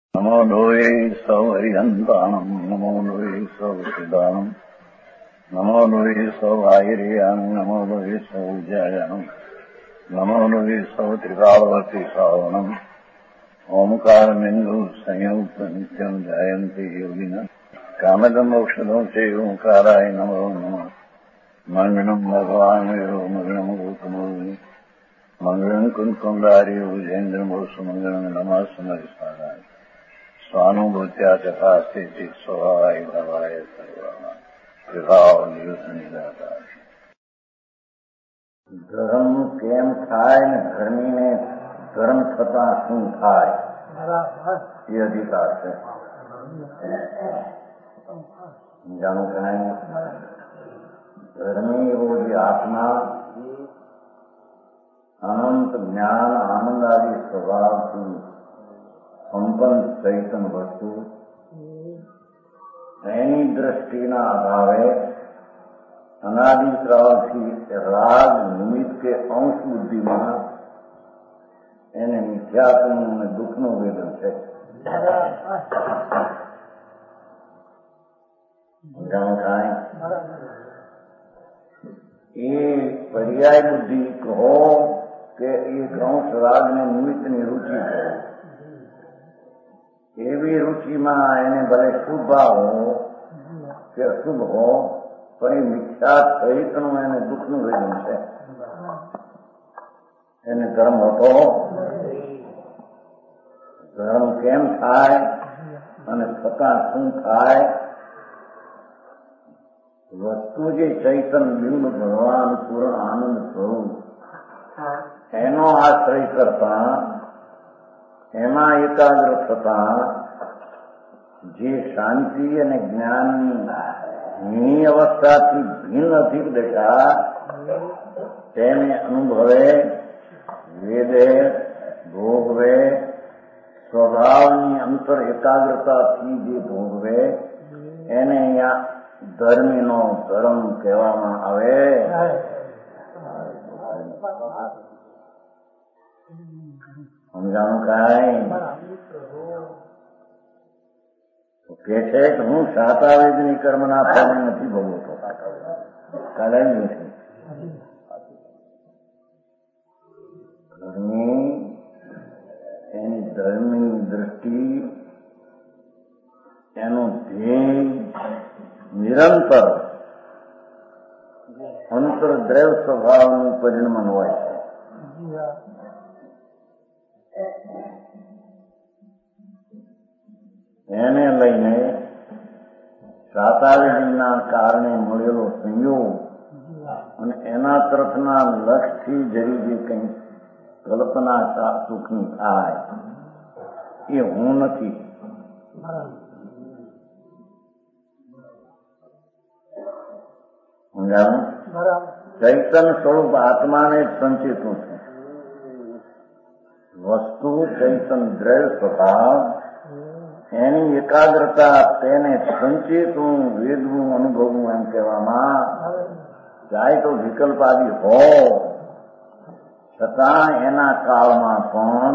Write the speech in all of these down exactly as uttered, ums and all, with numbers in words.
नमो लोये सौहरिहन्ताणम् नमो लोये सौसिदानम् नमो लोये सौभागिर्यानम् नमो लोये सौज्यायानम् नमो लोये सौत्रिकालवती सावनम् ओंकारमिन्दु संयुक्त नित्यम् जायन्ति योगिनः कामदम् औषधम् च ओंकाराय नमो नमः मङ्गलम् भगवान् वेदो मङ्गलम् गौतमोऽग्नि मङ्गलम् कुन्कुण्डारि भुजेन्द्रमोसु मङ्गलम् नमः समरिसाराय स्वानुभूत्या चकास्ते स्वभावाय भवाय सर्वाः विभाव निदाता धर्म केम थाय ने धर्मी ने धर्म छता શું થાય ये अधिकार है जानो कहें धर्मी वो जी आत्मा अनंत ज्ञान आनंद आदि स्वभाव की संपन्न चैतन वस्तु एनी दृष्टिना अभावे अनादिकालથી રાગ નિમિત્ત કે અંશ બુદ્ધિમાં એને મિથ્યાત્વ અને દુઃખનું વેદન છે. એ પર્યાય બુદ્ધિ કહો કે એક અંશ રાગને નિમિત્તની રુચિ છે. એવી રુચિમાં એને ભલે શુભ હો કે અશુભ હો પણ એ મિથ્યા સહિતનું એને દુઃખનું વેદન છે. એને ધર્મ હતો. ધર્મ કેમ થાય અને છતાં શું થાય? વસ્તુ જે ચૈતન બિંબ ભગવાન પૂર્ણ આનંદ સ્વરૂપ એનો આશ્રય કરતા એમાં એકાગ્ર થતા જે શાંતિ અને જ્ઞાનની અવસ્થાથી ભિન્ન અધિક દશા તેને અનુભવે, વેદે, ભોગવે, સ્વભાવની અંતર એકાગ્રતાથી જે ભોગવે એને અહીંયા ધર્મીનો ધર્મ કહેવામાં આવે. સમજાણું કાંઈ? કે છે કે હું શાતાવેદની કર્મના ફળને નથી ભોગવતો. કાલે નથી ધર્મી એની ધર્મની દૃષ્ટિ એનું ધ્યેય નિરંતર અંતર્દ્રવ સ્વભાવનું પરિણમન હોય છે. એને લઈને શાતાવેદીના કારણે મળેલો સંયોગ અને એના તરફના લક્ષથી જરી જે કંઈ કલ્પના સુખની થાય એ હું નથી. ચૈતન સ્વરૂપ આત્માને સંચેતું છે. વસ્તુ ચૈતન દ્રવ્ય સ્વભાવ એની એકાગ્રતા તેને સંચેતું વેદવું અનુભવવું એમ કહેવામાં ચાહે તો વિકલ્પ આદિ હો છતાં એના કાળમાં પણ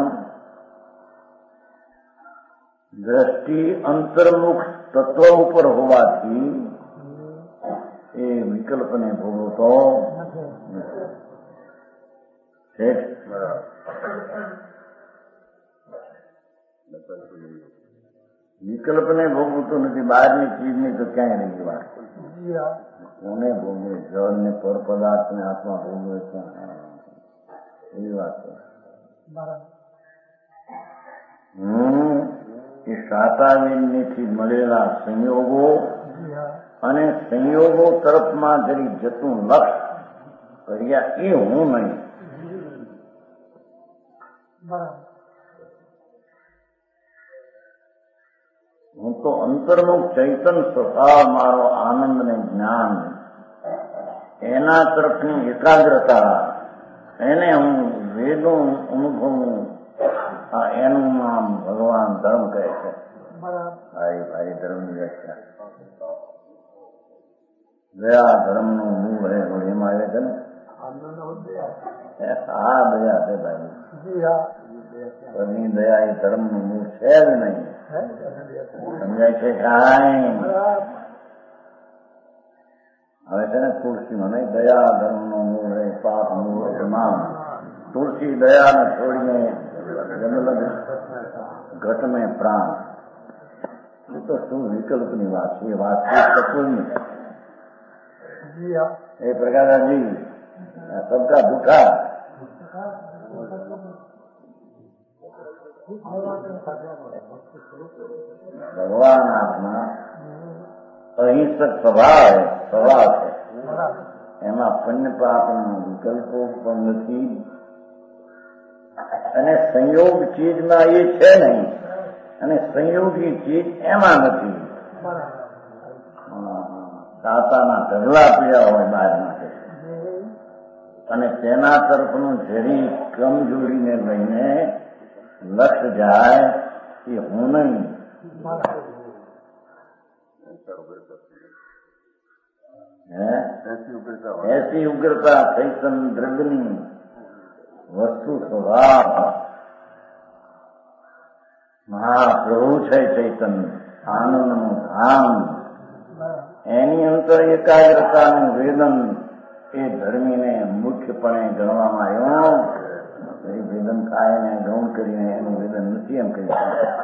દ્રષ્ટિ અંતર્મુખ તત્વ ઉપર હોવાથી એ વિકલ્પને ભોગવતો છે. વિકલ્પને ભોગવતું નથી. બહારની ચીજની તો ક્યાંય નહીં વાત. કોને ભોગવે? જળને પર પદાર્થને હાથમાં ભોગવે ક્યાં? એવી વાત છે. હમ એ શાતાવેદનીથી મળેલા સંયોગો અને સંયોગો તરફમાં જરી જતું લક્ષ કર્યા એ હું નહીં. હું તો અંતર્મુખ ચૈતન સ્વભાવ મારો આનંદ ને જ્ઞાન એના તરફની એકાગ્રતા એને હું વેદો અનુભવું એનું નામ ભગવાન ધર્મ કહે છે. ભાઈ ભાઈ ધર્મની વ્યાખ્યા દયા ધર્મનું મૂળ હે એમાં આવે છે ને. હા દયા છે ભાઈ. દયા એ ધર્મનું મૂળ છે જ નહીં. સમજાય છે કાંઈ? હવે છે ને તુલસીમાં નહીં, દયા ધર્મનો મૂળ હે, પાપ મૂળ તમામ. તુલસી દયાને છોડીને જંગલ ઘટ મેં પ્રાણ. એ તો શું વિકલ્પની વાત છે, એ વાત કોઈ નહીં. એ પ્રકાશજી સબકા દુખા ભગવાન આત્મા અહિંસક સ્વભાવ સ્વભાવ છે. એમાં પુણ્ય પાપના વિકલ્પો પણ નથી અને સંયોગ ચીજમાં એ છે નહીં અને સંયોગી ચીજ એમાં નથી. કાંટાના ઢગલા પીડા હોય બહાર માટે અને તેના તરફનું ઝેરી કમજોરીને લઈને લક્ષ જાય એ હું નહીં. ऐसी उग्रता चैतन द्रव्यनी वस्तु स्वभाव महाप्रभु છે ચૈતન આનંદનું ધામ. એની અંતર એકાગ્રતાનું વેદન એ ધર્મીને મુખ્યપણે ગણવામાં આવ્યો. એ વેદન કાયને ગૌણ કરીને એનું વેદન નથી એમ કહી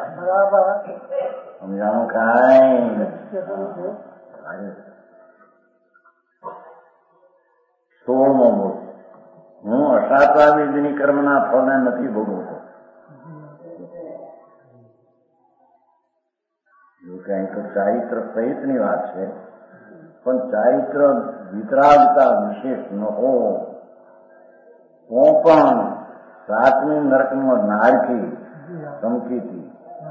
સમજાણું કાંઈ? સોળમો બોલ, હું અસાતા વિધિની કર્મના ફળને નથી ભોગવતો. જો કે અહીં તો ચારિત્ર સહિતની વાત છે, પણ ચારિત્ર વિતરાગતા વિશેષ ન હો તો પણ સાતમી નરકમાં નારકી ધમકીથી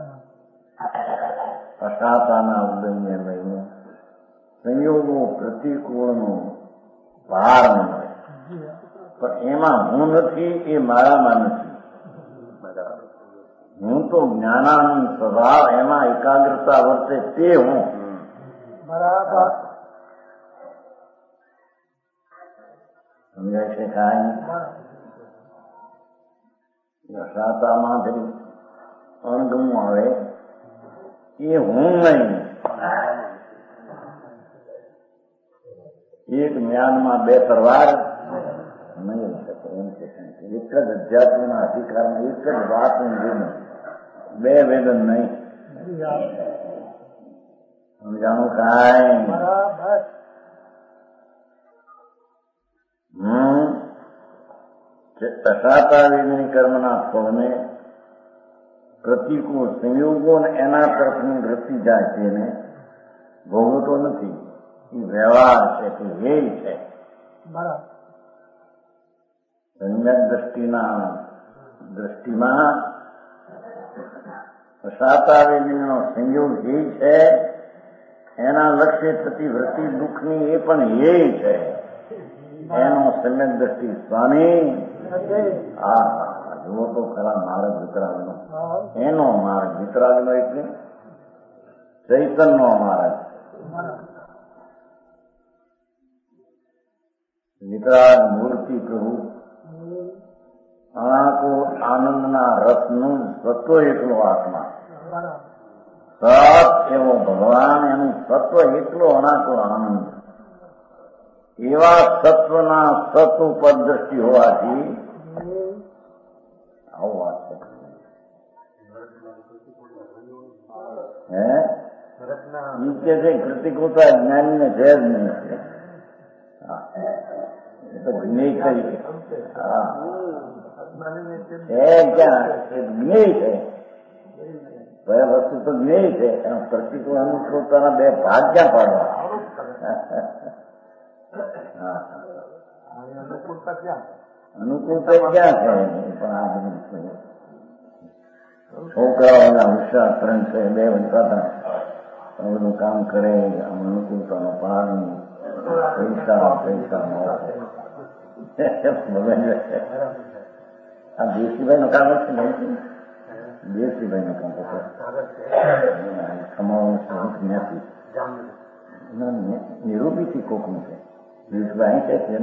અસાતાના ઉદયને લઈને સંયોગો પ્રતિકૂળનો ભાર ન હોય. પણ એમાં હું નથી, એ મારામાં નથી. હું તો જ્ઞાનાનંદ સ્વભાવ, એમાં એકાગ્રતા વર્તે તે હું. બરાબર સમજાય છે કાંઈ? સાતામાંથી અણગમું આવે એ હું નહીં. એક જ્ઞાનમાં બે તરવાર નહીં શકે એમ છે. એક જ અધ્યાત્મના અધિકારમાં એક જ વાતનું વેદન, બે વેદન નહીં. સમજાણું કાંઈ? હમ અસાતા વેદની કર્મના ફળને પ્રતિકૂળ સંયોગો ને એના તરફની વૃત્તિ જાય તેને ભોગવતો નથી. એ વ્યવહાર છે, તે ધ્યેય છે. સમ્યક દ્રષ્ટિના દ્રષ્ટિમાં અસાતા વેદીનો સંયોગ ધ્યેય છે. એના લક્ષ્ય થતી વૃત્તિ દુઃખની એ પણ ધ્યેય છે. એનો સમ્યક દ્રષ્ટિ સ્વામી આ જુઓ તો ખરા માર્ગ વિતરાગનો, એનો માર્ગ વિતરાગનો એટલે ચૈતનનો માર્ગ. વિતરાગ મૂર્તિ પ્રભુ અણાકો આનંદના રસનું સત્વ એટલો આત્મા, સત એવો ભગવાન, એનું સત્વ એટલો અણાકો આનંદ. એવા સત્વના સત ઉપર દ્રષ્ટિ હોવાથી આવું વાત છે. હે નીચે છે કૃતિકુતા જ્ઞાનીને છે જ નહીં. એ તો જ્ઞેય તરીકે હા છે ક્યાં જ્ઞેય છે. બે વસ્તુ તો જ્ઞેય છે. એનો પ્રતિકૂળ અનુકૂળતાના બે ભાગ ક્યાં પાડવા? અનુકૂળતા ક્યાં છે? પણ આ બધું છોકરાઓના હોશિયાર ત્રણ છે, બે વંતા હતા, બધું કામ કરે. આમ અનુકૂળતાનો પાણી પૈસા પૈસા આ દેશીભાઈ નો કામ છે ને, દેશીભાઈ નો કામ છે કમાવાનું નથી. નિરૂપીથી કોકનું છે. દેશભાઈ છે તેમ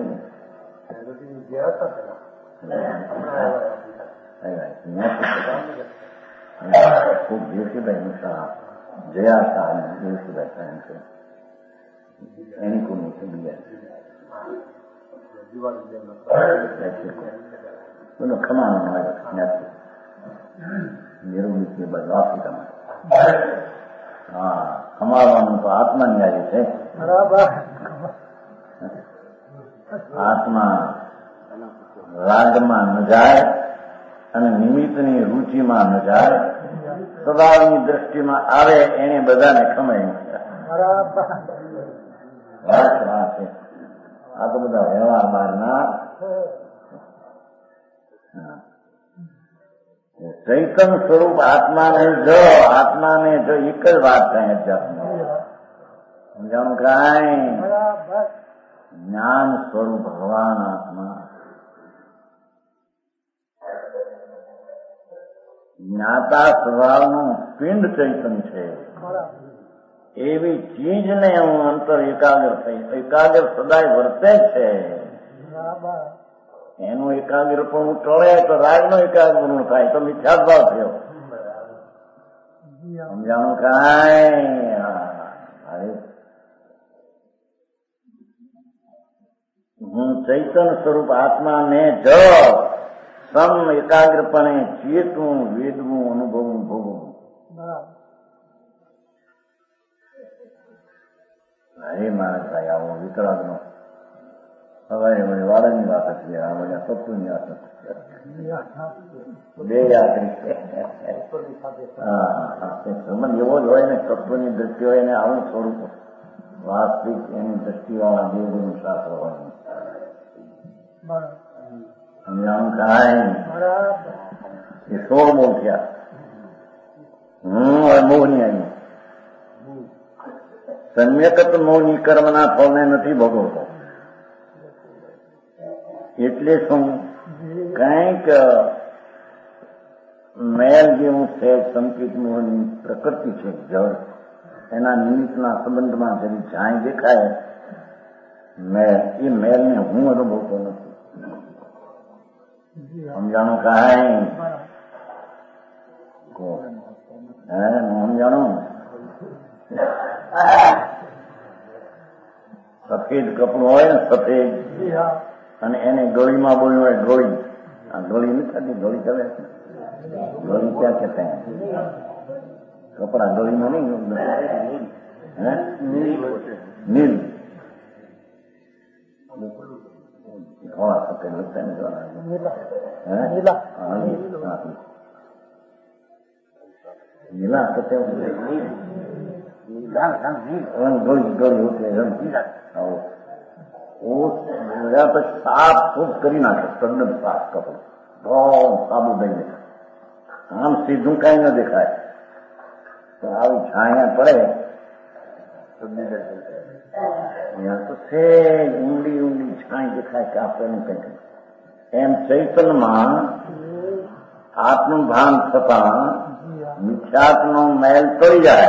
ખૂબ દેવસીભાઈ શાહ જયા શાહ અને દેવસીભાઈ સાહેબ છે એની કોઈ નથી બીજા બધો ખમાનો નથી નિર્મિત બાજુ આફ્રિકામાં હા ખમાવાનું તો આત્માની યાદી છે આત્મા રાગમાં ન જાય અને નિમિત્તની રુચિમાં ન જાય સ્વભાવની દ્રષ્ટિમાં આવે એને બધાને ખમાય વાત વાત છે આ તો બધા વ્યવહાર બહારના ચૈતન સ્વરૂપ આત્માને જો આત્માને જો એક જ વાત થાય અધ્યાત્મ સમજાણું કાંઈ જ્ઞાન સ્વરૂપ ભગવાન આત્મા જ્ઞાતા સ્વભાવનું પિંડ ચૈતન છે એવી ચીજને હું અંતર એકાગ્ર થઈ એકાગ્ર સદાય વર્તે છે એનું એકાગ્ર પણ ટળે તો રાગનો એકાગ્ર પણ થાય તો મિથ્યા ભાવ થયો સમજાણું કાંઈ હું ચૈતન સ્વરૂપ આત્માને જો સમ એકાગ્રપણે ચેતવું વેદવું અનુભવવું ભોગવું હરે મહારાજ ભાઈ આવો વિતરાગનો હવે વાળાની વાત હતી આ બધા તત્વની વાત હતી બે યાત્રી સંબંધ એવો જ હોય ને તત્વની દ્રષ્ટિ હોય ને આવું સ્વરૂપ વાસ્તવિક એની દ્રષ્ટિવાળા દેવનું શાસ્ત્ર હોય સમજાણું કાંઈ એ સોળ મોહ થયા હું હવે મોહ ની આવી સમ્યકત મોહની કર્મના ફળને નથી ભોગવતો એટલે શું કંઈક મેલ જેવું છે સંકિત મોહની પ્રકૃતિ છે જળ એના નિમિત્તના સંબંધમાં જેની છાંય દેખાય મેલ એ મેલને હું અનુભવતો નથી સમજાણું કાંઈ હે સમજાણું સફેદ કપડું હોય ને સફેદ અને એને ગળીમાં બોલ્યું હોય ગોળી આ ગળી નથી થતી ગળી કરે ગળી ક્યાં કહેતા કપડા ગળીમાં નહીં હે નીલ થોડા સફેદ લગતા ને નીલા સફેદ रंग गली गली होते रंग साफ सूफ करी नाखे तद्दन साफ कपड़े बहुत साबु दई आम सीधું કઈ ન દેખાય તો આવી છાયા પડે ત્યાં તો છે ઊંડી ઊંડી છાઈ દેખાય કે આપણને કઈ એમ ચૈતનમાં આત્મભાન થતા મિથ્યાત્મનો મેલ તોડી જાય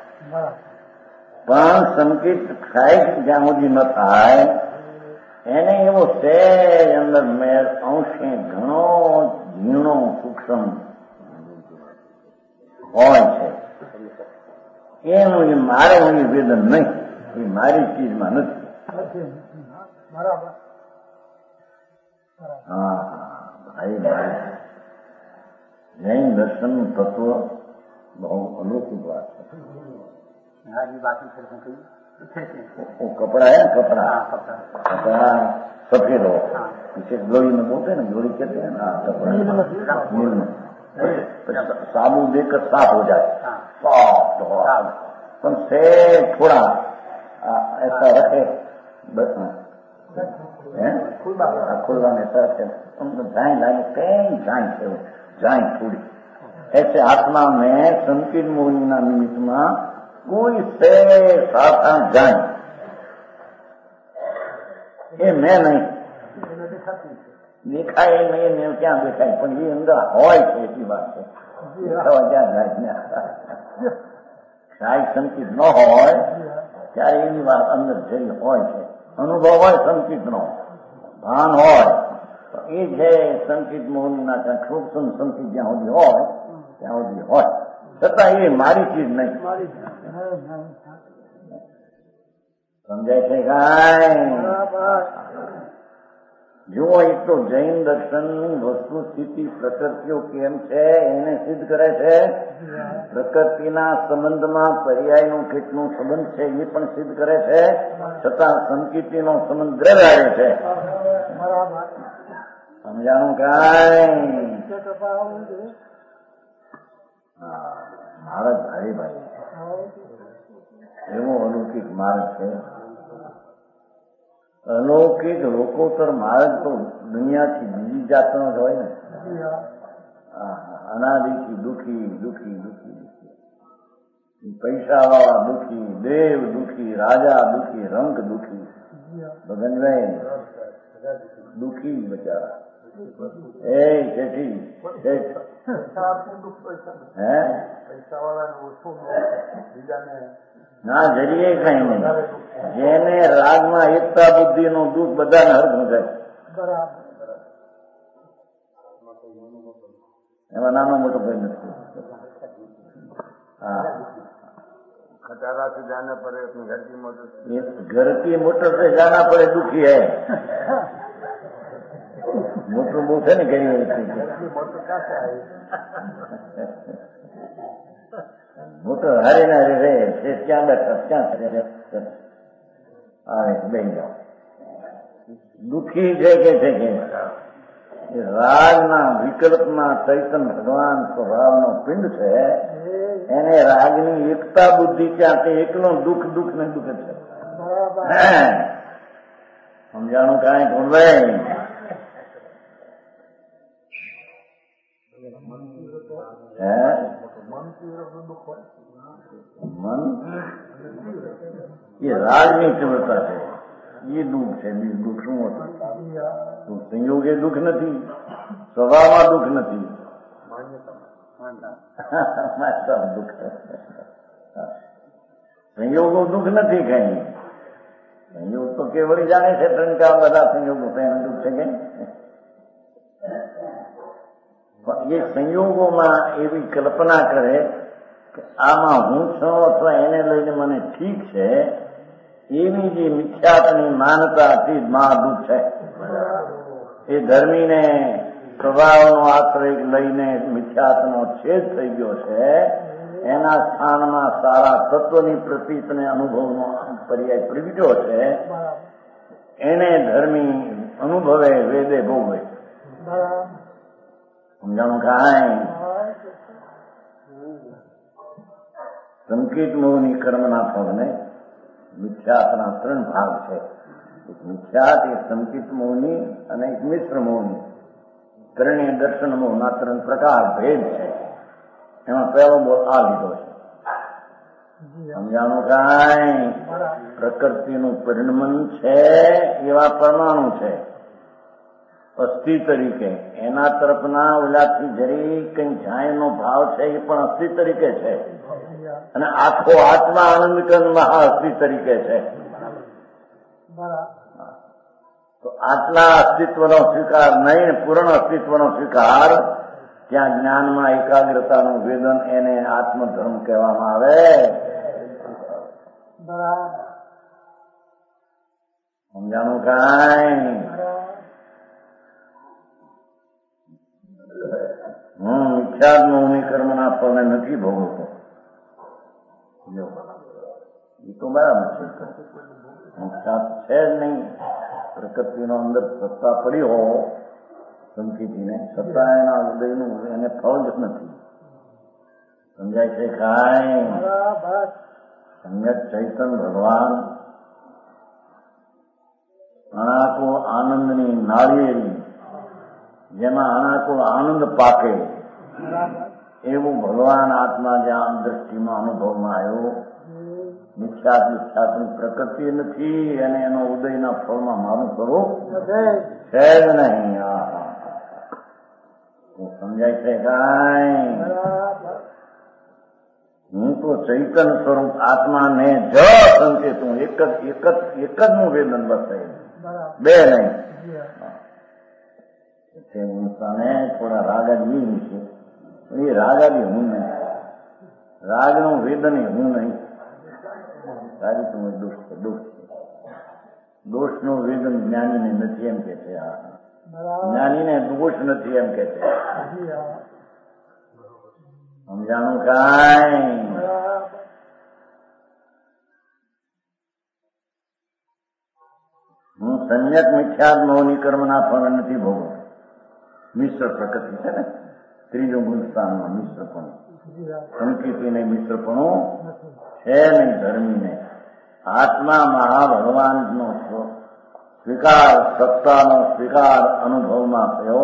પણ સંકેત થાય જ્યાં સુધી ન થાય એને એવો સહેજ અંદર મેળ અંશે ઘણો ઝીણો સૂક્ષ્મ હોય છે એનું એ મારે હું વેદન નહીં એ મારી ચીજમાં નથી હા ભાઈ ભાઈ જૈન દર્શન તત્વ બહુ અલૌકિક વાત છે कपड़ा है कपड़ा कपड़ा सफेद हो इसे गोली में बोलते हैं ना गोली कहते हैं ना कपड़ा नील में साबु देकर साफ हो जाए सॉफ्ट हो पर से थोड़ा ऐसा रखे खुला में ऐसा रखे जाए लागे कई जाए जाए थोड़ी ऐसे आत्मा में संकीर्ण मोहिना निमित्त में कोई से साथा जाए ये मैं नहीं દેખાય નહીં ને ક્યાં દેખાય પણ એ અંદર હોય છે એટલી વાત છે દેખાવા ક્યાં જાય કાંઈ સંકિત ન હોય ત્યારે એની વાત અંદર જઈ હોય છે અનુભવ હોય સંકિત નો ભાન હોય એ છે સંકિત મોહનના ત્યાં સૂક્ષ્મ સંકિત જ્યાં સુધી હોય ત્યાં સુધી હોય, છતાં એ મારી ચીજ નહીં. સમજાય છે કાંઈ? જુઓ, એક તો જૈન દર્શનની વસ્તુ સ્થિતિ પ્રકૃતિઓ કેમ છે એને સિદ્ધ કરે છે. પ્રકૃતિના સંબંધમાં પર્યાયનું કેટલું સંબંધ છે એ પણ સિદ્ધ કરે છે. છતાં સંકિતિનો સંબંધ દ્રવ્યાય છે. સમજાણું કાંઈ? હા, મહારાજ હરિભાઈ એવો અલૌકિક માર્ગ છે. અલૌકિક લોકોત્તર માર્ગ તો દુનિયાથી બીજી જાતનો જ હોય ને. અનાદિથી દુઃખી દુઃખી દુઃખી દુઃખી, પૈસા વાળા દુઃખી, દેવ દુઃખી, રાજા દુઃખી, રંગ દુઃખી, ભગનભાઈ દુઃખી બચારા. એ જેઠી હે ના જરીએ કઈ નહીં. જેને રાગમાં એકતા બુદ્ધિ નું દુઃખ બધાને હરખું જાય. એમાં નાનો મોટો કઈ નથી. હા, खटारा से जाना पड़े अपनी घर की मोटर, घर की मोटर से जाना पड़े दुखी है. मोटर बहुत है ना कहीं मोटर कहाँ से आई? મોટર હારે ના રે છે ક્યાં બેઠા ક્યાં આવે બેસી જાઓ. દુઃખી છે કે છે કે રાગના વિકલ્પમાં ચૈતન ભગવાન સ્વભાવનો પિંડ છે. એને રાગની એકતા બુદ્ધિ ક્યાં તે એકલો દુઃખ દુઃખ ને દુઃખ છે. સમજાણું કાંઈ ભૂલભાઈ? હે મન એ રાગની તીવ્રતા છે. એ દુઃખ છે. બીજું દુઃખ શું હતું? સંયોગ એ દુઃખ નથી, સ્વભાવમાં દુઃખ નથી. દુઃખ સંયોગો દુઃખ નથી કઈ. સંયોગ તો કેવળ જાણે છે ત્રણ ચાર બધા સંયોગો કઈ દુઃખ છે કઈ. એ સંયોગોમાં એવી કલ્પના કરે કે આમાં હું છું અથવા એને લઈને મને ઠીક છે, એની જે મિથ્યાત્વની માનતા હતી મહાદુઃખ છે. એ ધર્મીને સ્વભાવનો આશ્રય લઈને મિથ્યાત્વનો છેદ થઈ ગયો છે. એના સ્થાનમાં સારા તત્વની પ્રતીતને અનુભવનો પર્યાય પ્રગટ્યો છે. એને ધર્મી અનુભવે, વેદે ભોગવે. સમજાણું કાંઈ? સંકેત મોહની કર્મના ફળને મિથ્યાત્વના ત્રણ ભાગ છે. એક મિથ્યાત, એક સંકેત મોહની અને એક મિશ્ર મોહની. કરણીય દર્શન મોહના ત્રણ પ્રકાર ભેદ છે. એમાં પહેલો બોલ આ લીધો છે. સમજાણું કાંઈ? પ્રકૃતિનું પરિણમન છે એવા પરમાણુ છે અસ્થિ તરીકે. એના તરફના ઓલાથી જરી કઈ જાયનો ભાવ છે એ પણ અસ્થિ તરીકે છે. અને આખો આત્મા આનંદ કંદ મહા અસ્થિ તરીકે છે. તો આટલા અસ્તિત્વનો સ્વીકાર નહીં, પૂર્ણ અસ્તિત્વનો સ્વીકાર, ત્યાં જ્ઞાનમાં એકાગ્રતાનું વેદન, એને આત્મધર્મ કહેવામાં આવે. સમજાણું કાંઈ? હું મિથ્યાત્વ મોહની કર્મના ફળને નથી ભોગવતો. એ તો બરાબર છે. મિથ્યાત્વ છે જ નહીં. પ્રકૃતિનો અંદર સત્તા પડી હો સંકિતિને, સત્તા એના હૃદયનું એને ફળ જ નથી. સમજાય છે કાંઈ? સંગત ચૈતન ભગવાન અણાકુળ આનંદની નાળિયેરી, જેમાં અણાકુળ આનંદ પાકે એવું ભગવાન આત્મા જ્યાં દ્રષ્ટિમાં અનુભવમાં આવ્યો. મિથ્યાત મિથ્યાતની પ્રકૃતિ નથી અને એનો ઉદયના ફળમાં મારું સ્વરૂપ છે જ નહીં. સમજાય છે કાંઈ? હું તો ચૈતન સ્વરૂપ આત્માને જ સંકેત હું. એક જ એક જ એક જ નું વેદન બતાવ્યું, બે નહીં. થોડા રાગ જ છે. એ રાગ આદિ હું નહીં, રાગનું વેદન એ હું નહીં. રાજી તમે દોષ છે, દોષ છે. દોષનું વેદન જ્ઞાનીને નથી એમ કે છે. જ્ઞાનીને દોષ નથી એમ કે છે. સમજાણું કાંઈ? હું સમ્યક મિથ્યાત્ મૌની કર્મના ફળ નથી ભોગવતો. મિશ્ર પ્રકૃતિ છે ને, ત્રીજું ગુણસ્થાનમાં મિશ્રપણું, સંકિતિને મિશ્રપણું છે નહીં, ધર્મીને. આત્મા મહાભગવાનનો સ્વીકાર, સત્તાનો સ્વીકાર અનુભવમાં થયો.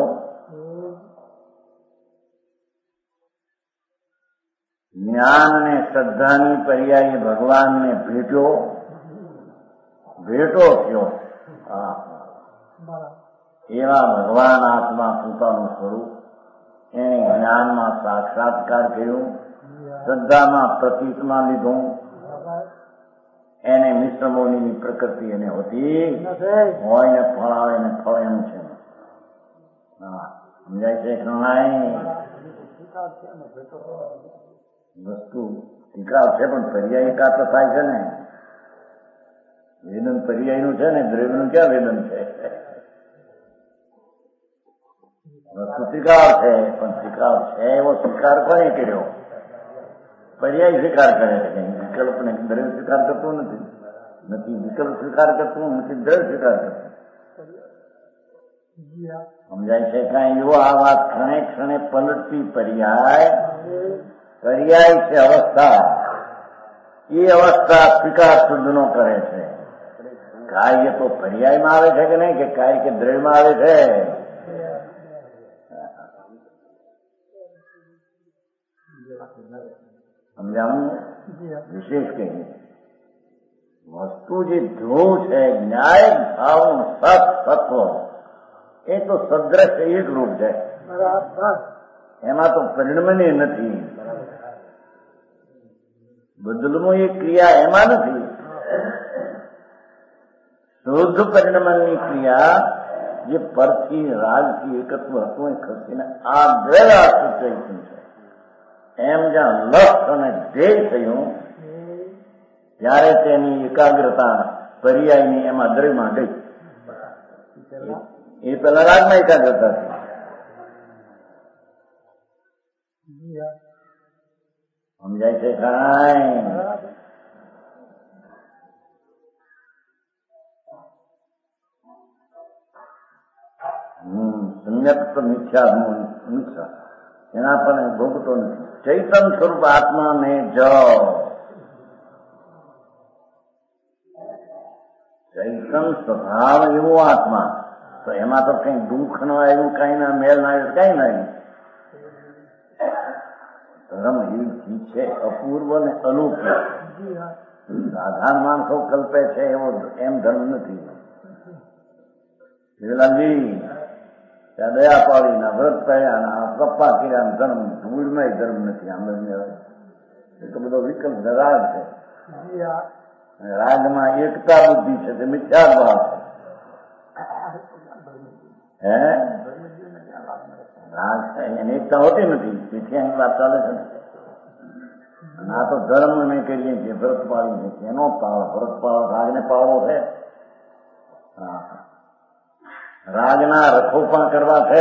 જ્ઞાન ને શ્રદ્ધાની પર્યાયે ભગવાનને ભેટ્યો, ભેટો થયો. એવા ભગવાન આત્મા પોતાનું સ્વરૂપ એને જ્ઞાનમાં સાક્ષાત્કાર કર્યું, શ્રદ્ધામાં પ્રતીતમાં લીધું. એને મિશ્રમોની પ્રકૃતિ એને હોતી હોય ને ફળ આવે ને ફળ એનું છે. હા, સમજાય છે કે નહીં? વસ્તુ સ્વીકાર છે પણ પર્યાય એકાદ થાય છે ને. વેદન પર્યાયનું છે ને, દ્રવ્યનું ક્યાં વેદન છે? વસ્તુ સ્વીકાર છે પણ સ્વીકાર છે એવો સ્વીકાર કોને કર્યો? પર્યાય સ્વીકાર કરે છે. વિકલ્પ ને દ્રવ્ય સ્વીકાર કરતું નથી, નથી વિકલ્પ સ્વીકાર કરતું નથી, દ્રવ્ય સ્વીકાર કરતું. સમજાય છે કાંઈ? એવો આ વાત ક્ષણે ક્ષણે પલટતી પર્યાય, પર્યાય છે અવસ્થા. એ અવસ્થા સ્વીકાર શુદ્ધનો કરે છે. કાર્ય તો પર્યાયમાં આવે છે કે નહીં, કે કાર્ય કે દ્રવ્યમાં આવે છે? સમજાવું? વિશેષ કહીએ વસ્તુ જે ધ્રુવ છે, ન્યાય ભાવનું સત તત્વ, એ તો સદ્રશ એક રૂપ છે. એમાં તો પરિણમની નથી, બદલવું એ ક્રિયા એમાં નથી. શુદ્ધ પરિણમનની ક્રિયા જે પરથી રાગથી એકત્વ હતું એ ખસીને આ દ્રવ્ય ચૈતન્ય છે. એમ જ્યાં લક્ષ અને ધ્યેય થયું ત્યારે તેની એકાગ્રતા પર્યાયની એમાં દ્રવ્યમાં ગઈ. એ પેલા રાગમાં એકાગ્રતા હતી. સમજાય છે કાંઈ? હમ સમ્યક મિથ્યા મિથ્યા એના પણ ભોગતો નથી. ચૈતન સ્વરૂપ આત્માને જ ચૈતન સ્વભાવ એવો આત્મા, તો એમાં તો કઈ દુઃખ ન આવ્યું, કઈ ના મેલ ના આવ્યું, કઈ ના આવ્યું. ધર્મ એવી ચીજ છે અપૂર્વ ને અલૌકિક. સાધારણ માણસો કલ્પે છે એવો એમ ધર્મ નથી. શિવલાલજી ત્યાં દયા પાડીના વ્રત કર્યા, પપ્પા કર્યા, ધર્મ ધૂળમાં ધર્મ નથી. આમ એ તો બધો વિકલ્પ રાગ છે. રાગમાં એકતા બુદ્ધિ છે, તે મિથ્યા ભાવ છે. હે રાગ છે એની એકતા હોતી નથી, મિથ્યાની વાત ચાલે છે. અને આ તો ધર્મ અમે કરીએ છીએ, વ્રત પાડીએ છીએ. એનો પાળ વ્રત પાળ રાગને પાળવો છે. હા, રાગના રખોપણ કરવા છે.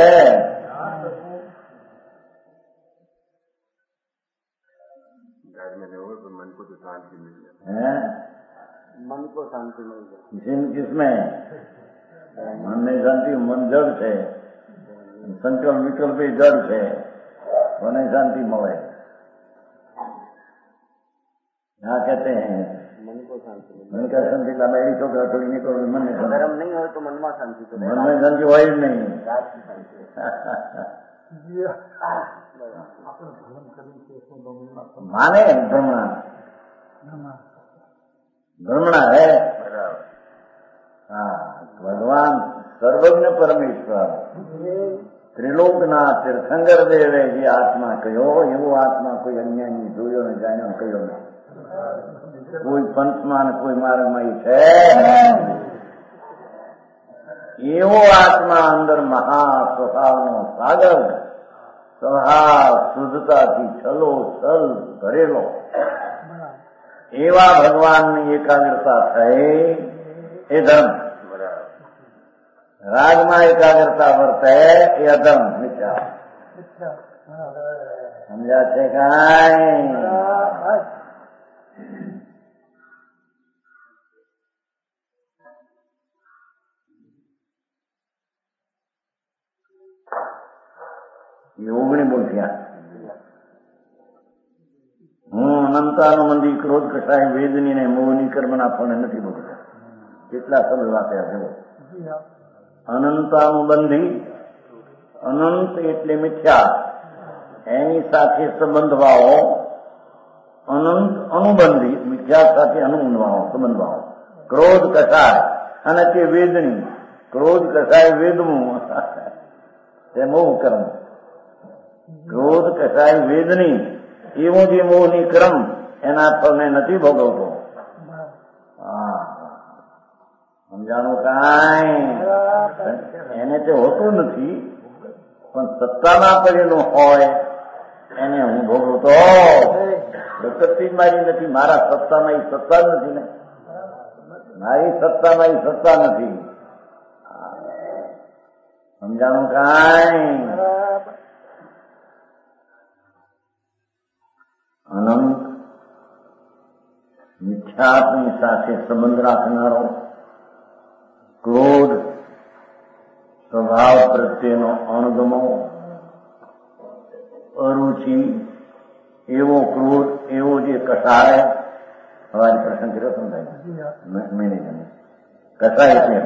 मन को तो शांति मिल जाए, है मन को शांति मिल जाए. किसमें किसमें मन में शांति? मन जड़ છે, સંકલ્પ વિકલ્પ એ જડ છે. મને શાंति મળે. यहाँ कहते हैं मन को शांति मिल मन का शांति का बैरी तो थोड़ी निकल मन में जाए. धर्म नहीं हो तो मन में शांति तो मन में शांति હોય જ નહીં. माने भ्रमणा भ्रमणा है. हाँ, भगवान सर्वज्ञ परमेश्वर ત્રિલોકના તીર્થંકર દેવે જે આત્મા કહ્યો એવો આત્મા કોઈ અન્યની જોયો ને જાણ્યો કહ્યો નથી. કોઈ પંથમાં કોઈ માર્ગમાં છે એવો આત્મા અંદર મહા સ્વભાવનો સાગર સ્વભાવ શુદ્ધતાથી છલો છલ ભરેલો એવા ભગવાનની એકાગ્રતા થઈ એ ધર્મ. રાજમાં એકાગ્રતા વર્તે એ અધર્મ મિથ્યા. સમજ્યા છે કાંઈ? એ ઓગણી બોલ્યા. હું અનંતાનુબંધી ક્રોધ કસાય વેદની ને મોહની કર્મના ફળ નથી ભોગવતા. કેટલા શબ્દ વાપર્યા જુઓ. અનંતાનુબંધી, અનંત એટલે મિથ્યા, એની સાથે સંબંધવાઓ. અનંત અનુબંધી, મિથ્યા સાથે અનુબંધવાઓ સંબંધવાઓ. ક્રોધ કસાય અને તે વેદની. ક્રોધ કસાય વેદનું તે મોહ કર્મ. ક્રોધ કસાય વેદની એવો જે મોહની ક્રમ એના ફળને નથી ભોગવતો. હા, સમજાણું કાંઈ? એને તે હોતું નથી, પણ સત્તામાં પડેલું હોય એને હું ભોગવતો. પ્રકૃતિ મારી નથી, મારા સત્તામાં એ સત્તા જ નથી ને. મારી સત્તામાં એ સત્તા નથી. સમજાણું કાંઈ? અનંત મિથ્યાત્મની સાથે સંબંધ રાખનારો, ક્રોધ સ્વભાવ પ્રત્યેનો અણગમો, અરુચિ એવો ક્રોધ, એવો જે કસાય. હવારે પ્રસંગ કર્યો સમજાય મેનેજર કસાય એટલે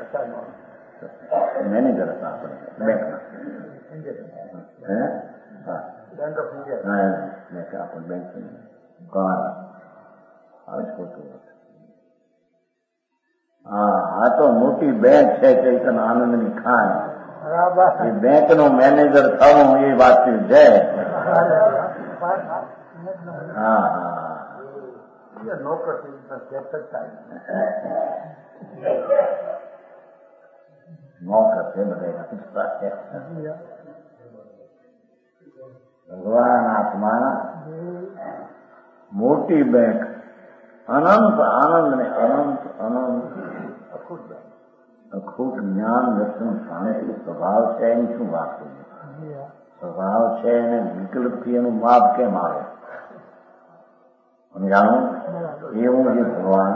મેનેજર હતા આપણે બેંકના. હે બેંક ઓફ ઇન્ડિયા. આપણે બેંક કાર આવે ખોટું. હા, આ તો મોટી બેંક છે ચૈતન આનંદની ખાન. એ બેંક નો મેનેજર થવું એ વાત છે. હા હા, નોકર નોકર છે બધા. ભગવાન આત્મા મોટી બેંક, અનંત આનંદ ને અનંત અનંત અખૂટ જ્ઞાન દર્શન શાંતિ સ્વભાવ છે. એની શું વાત કરીએ? સ્વભાવ છે એને વિકલ્પથી એનું માપ કેમ આવે? સમજાણો? એવું જે ભગવાન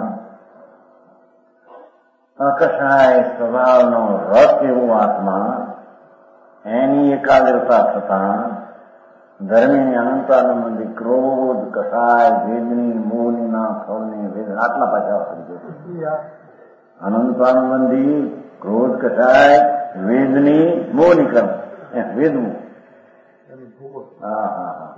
અકસાય સ્વભાવનો રસ એવું આત્મા, એની એકાગ્રતા થતા ધર્મીની અનંતાનુબંધી ક્રોધ કસાય વેદની મોહની ના ફળની વેદના આટલા પાછા વાપરી ગયો. અનંતાનુબંધી ક્રોધ કસાય વેદની મોહની કર્મ વેદનું. હા હા હા,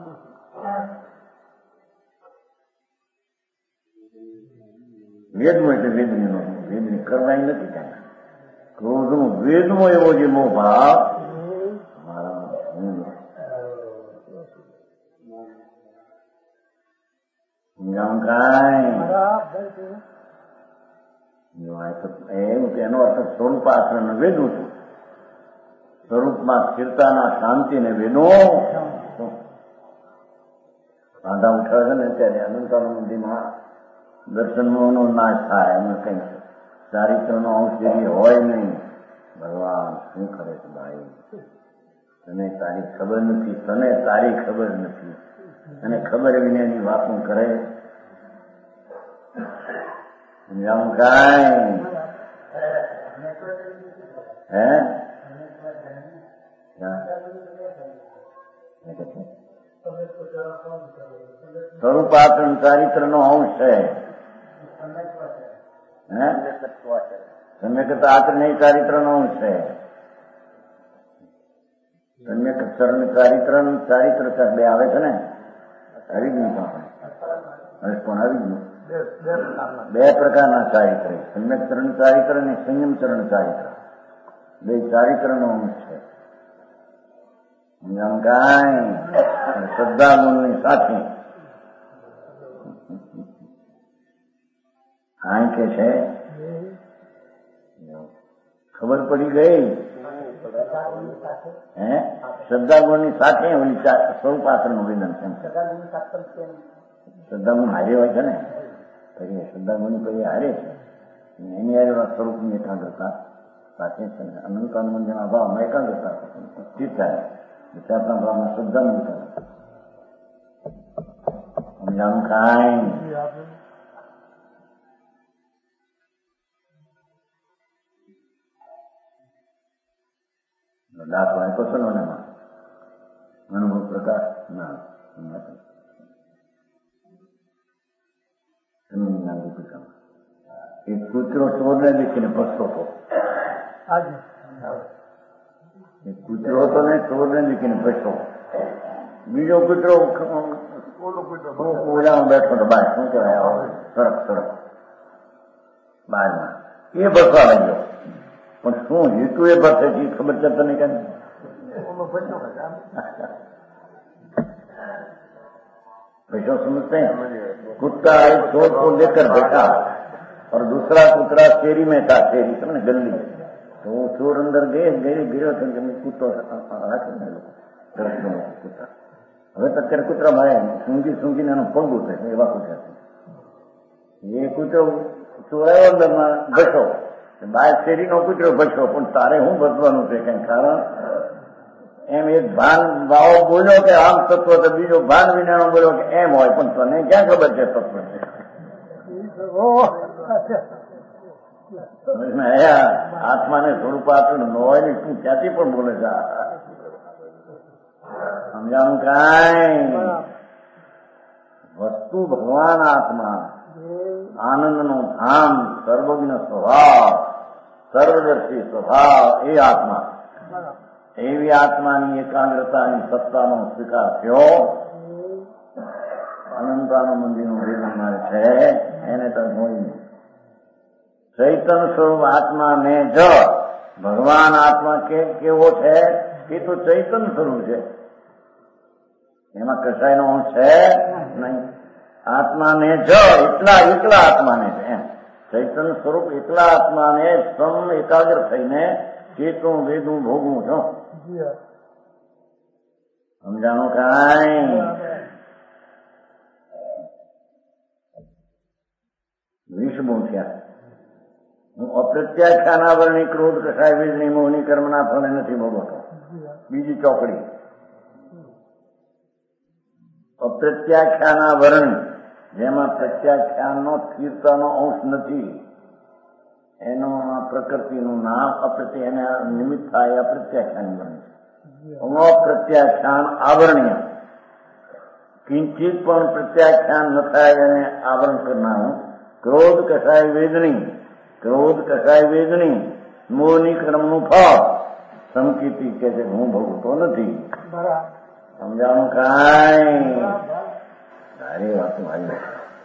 વેદમાં એટલે વેદની નો વેદની કરવાય નથી ત્યાં. ક્રોધનું વેદમાં એવો જે મોહ ભાવ એવું કે એનો અર્થ સ્વરૂપાશ્રમ વેદું છું. સ્વરૂપમાં સ્થિરતાના શાંતિને વેદો. વાંધા ઉઠાવે છે ને ત્યારે અનંતાનુબંધીમાં દર્શનનો નાશ થાય. એમાં કઈ ચારિત્રનો અંશ જેવી હોય નહીં. ભગવાન શું કરે છે ભાઈ? તને તારી ખબર નથી, તને તારી ખબર નથી, અને ખબર વિનાની વાતો કરે. સમજાવું કાંઈ? હે સ્વરૂપાત્મ ચારિત્ર નો અંશ છે. સમ્યકતા આચરણ ચારિત્ર નો અંશ છે. સમ્યક ચરણ ચારિત્ર ચારિત્ર બે આવે છે ને. આવી ગયું હવે પણ આવી ગયું. બે પ્રકારના ચારિત્ર, સમ્યક ચરણ ચારિત્ર અને સંયમ ચરણ ચારિત્ર. બે ચારિત્ર નો અંશ છે. કાંઈ શ્રદ્ધા ગુણની સાથે કાંઈ કે છે ખબર પડી ગઈ. હે શ્રદ્ધા ગુણની સાથે ઓલી સ્વરૂપ પાત્રનું વેદન છે. શ્રદ્ધા ગુણ હારે હોય છે ને, પછી શ્રદ્ધા ગુણ પછી હારે છે એની હારે સ્વરૂપની એકાગ્રતા સાથે છે. અનંતાનંદ જેના ભાવમાં એકાગ્રતા સ્થિત થાય આપણા ભાવમાં શ્રદ્ધા નહીં કરે. સમજાણું કાંઈ દાખલો આપ્યો છે ને એમાં અનુભવ પ્રકાશ ના એક કૂતરો ચોરને દેખીને ભસતો હતો. એક કૂતરો હતો ને ચોરને દેખીને ભસતો. બીજો કૂતરો ઓલામાં બેઠો હતો બહાર, શું કહેવાય સડક સડક બહારમાં, એ ભસવા લાગ્યો. પણ શું હેતુ એ ભસે છે ખબર છે તને? કે पैसा समझते हैं? कुत्ता एक चोर को लेकर बैठा और दूसरा कुतरा शेरी में था, शेरी समझे गली में. तो वो चोर अंदर गए गए गिरो तो कुत्तो कुत्ता હવે તો અત્યારે કૂતરા મારે સૂંઘી સૂંઘીને એનો પગ ઉઠે છે એવા કૂતરા છે. એ કૂતરો ચોરાયો અંદરમાં ભસો, બાર શેરીનો કૂતરો ભસો, પણ તારે શું ભસવાનું છે કઈ કારણ? એમ એક ભાન ભાવ બોલ્યો કે આમ તત્વ, તો બીજો ભાન વિનાનો બોલ્યો કે એમ હોય, પણ તને ક્યાં ખબર છે તત્વ છે? આત્માને સ્વરૂપ આપ્યું ન હોય ને તું ક્યાંથી પણ બોલે છે? સમજાણું કાંઈ? વસ્તુ ભગવાન આત્મા, આનંદનો ધામ, સર્વજ્ઞ સ્વભાવ, સર્વદર્શી સ્વભાવ, એ આત્મા. એવી આત્માની એકાગ્રતાની સત્તાનો સ્વીકાર થયો. અનંતાનંદજીનું વેદન મારે છે એને તો હોય નહીં. ચૈતન્ય સ્વરૂપ આત્માને જ ભગવાન આત્મા કેવો છે? એ તો ચૈતન્ય સ્વરૂપ છે, એમાં કશાયનો અંશ છે નહીં. આત્માને જ એટલા એકલા આત્માને છે એમ. ચૈતન્ય સ્વરૂપ એકલા આત્માને સમ એકાગ્ર થઈને ચેતવું વેદવું ભોગવું છો. સમજાણું કાંઈ? વીસ બહુ થયા. હું અપ્રત્યાખ્યાનાવરણી ક્રોધ કસાય વેદની મોહની કર્મના ફળે નથી ભોગવતો. બીજી ચોકડી અપ્રત્યાખ્યાનાવરણી, જેમાં પ્રત્યાખ્યાનનો સ્થિરતાનો અંશ નથી. એનો પ્રકૃતિનું નામ અપ્રત્ય, એને નિમિત્ત થાય અપ્રત્યાખ્યાન વર્ણ. અપ્રત્યાખ્યાન આવરણીય, કિંચિત પણ પ્રત્યાખ્યાન ન થાય એને આવરણ કરનારું. ક્રોધ કસાય વેદની, ક્રોધ કસાય વેદની મોહની કર્મનું ફળ સંકિતી કે છે હું ભોગવતો નથી. સમજાણું કાંઈ? સારી વાત મારી.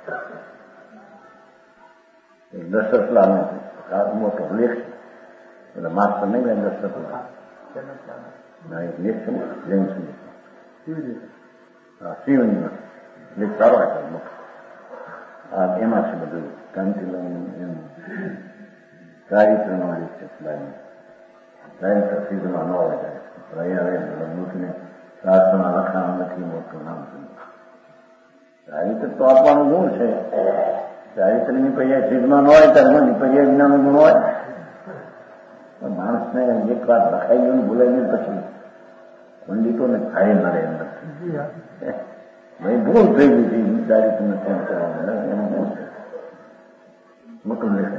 દશરથલાલ મોટો લેખ છે, એટલે માસ્ટર નહીં ગયા દશરથલાલ એક લેખ છે જૈન સંગીત શિવની લેખ સારો આપ્યો મોટો. આ એમાં છે બધું કાંતિલાલ એનું ચારિત્રનો લેખ છે. ચારિત્ર સિદ્ધમાં ન હોય જાય અહીંયા મૂકીને શાસ્ત્રના લખાણ નથી મોટું નામ છે. ચારિત્ર તો આપવાનું ગુણ છે. ચારિત્રની પર્યાય સિદ્ધમાં ન હોય ત્યારે પર્યાય વિનાનો ગુણ હોય. માણસને એક વાર લખાઈ ગયું બોલાઈ ગયું પછી પંડિતોને થાય ના રહે અંદર ભાઈ ભૂલ થઈ ગઈ હતી. ચારિત્રને કેમ કરવાનું એનું ગુણ છે મોટું લેખ.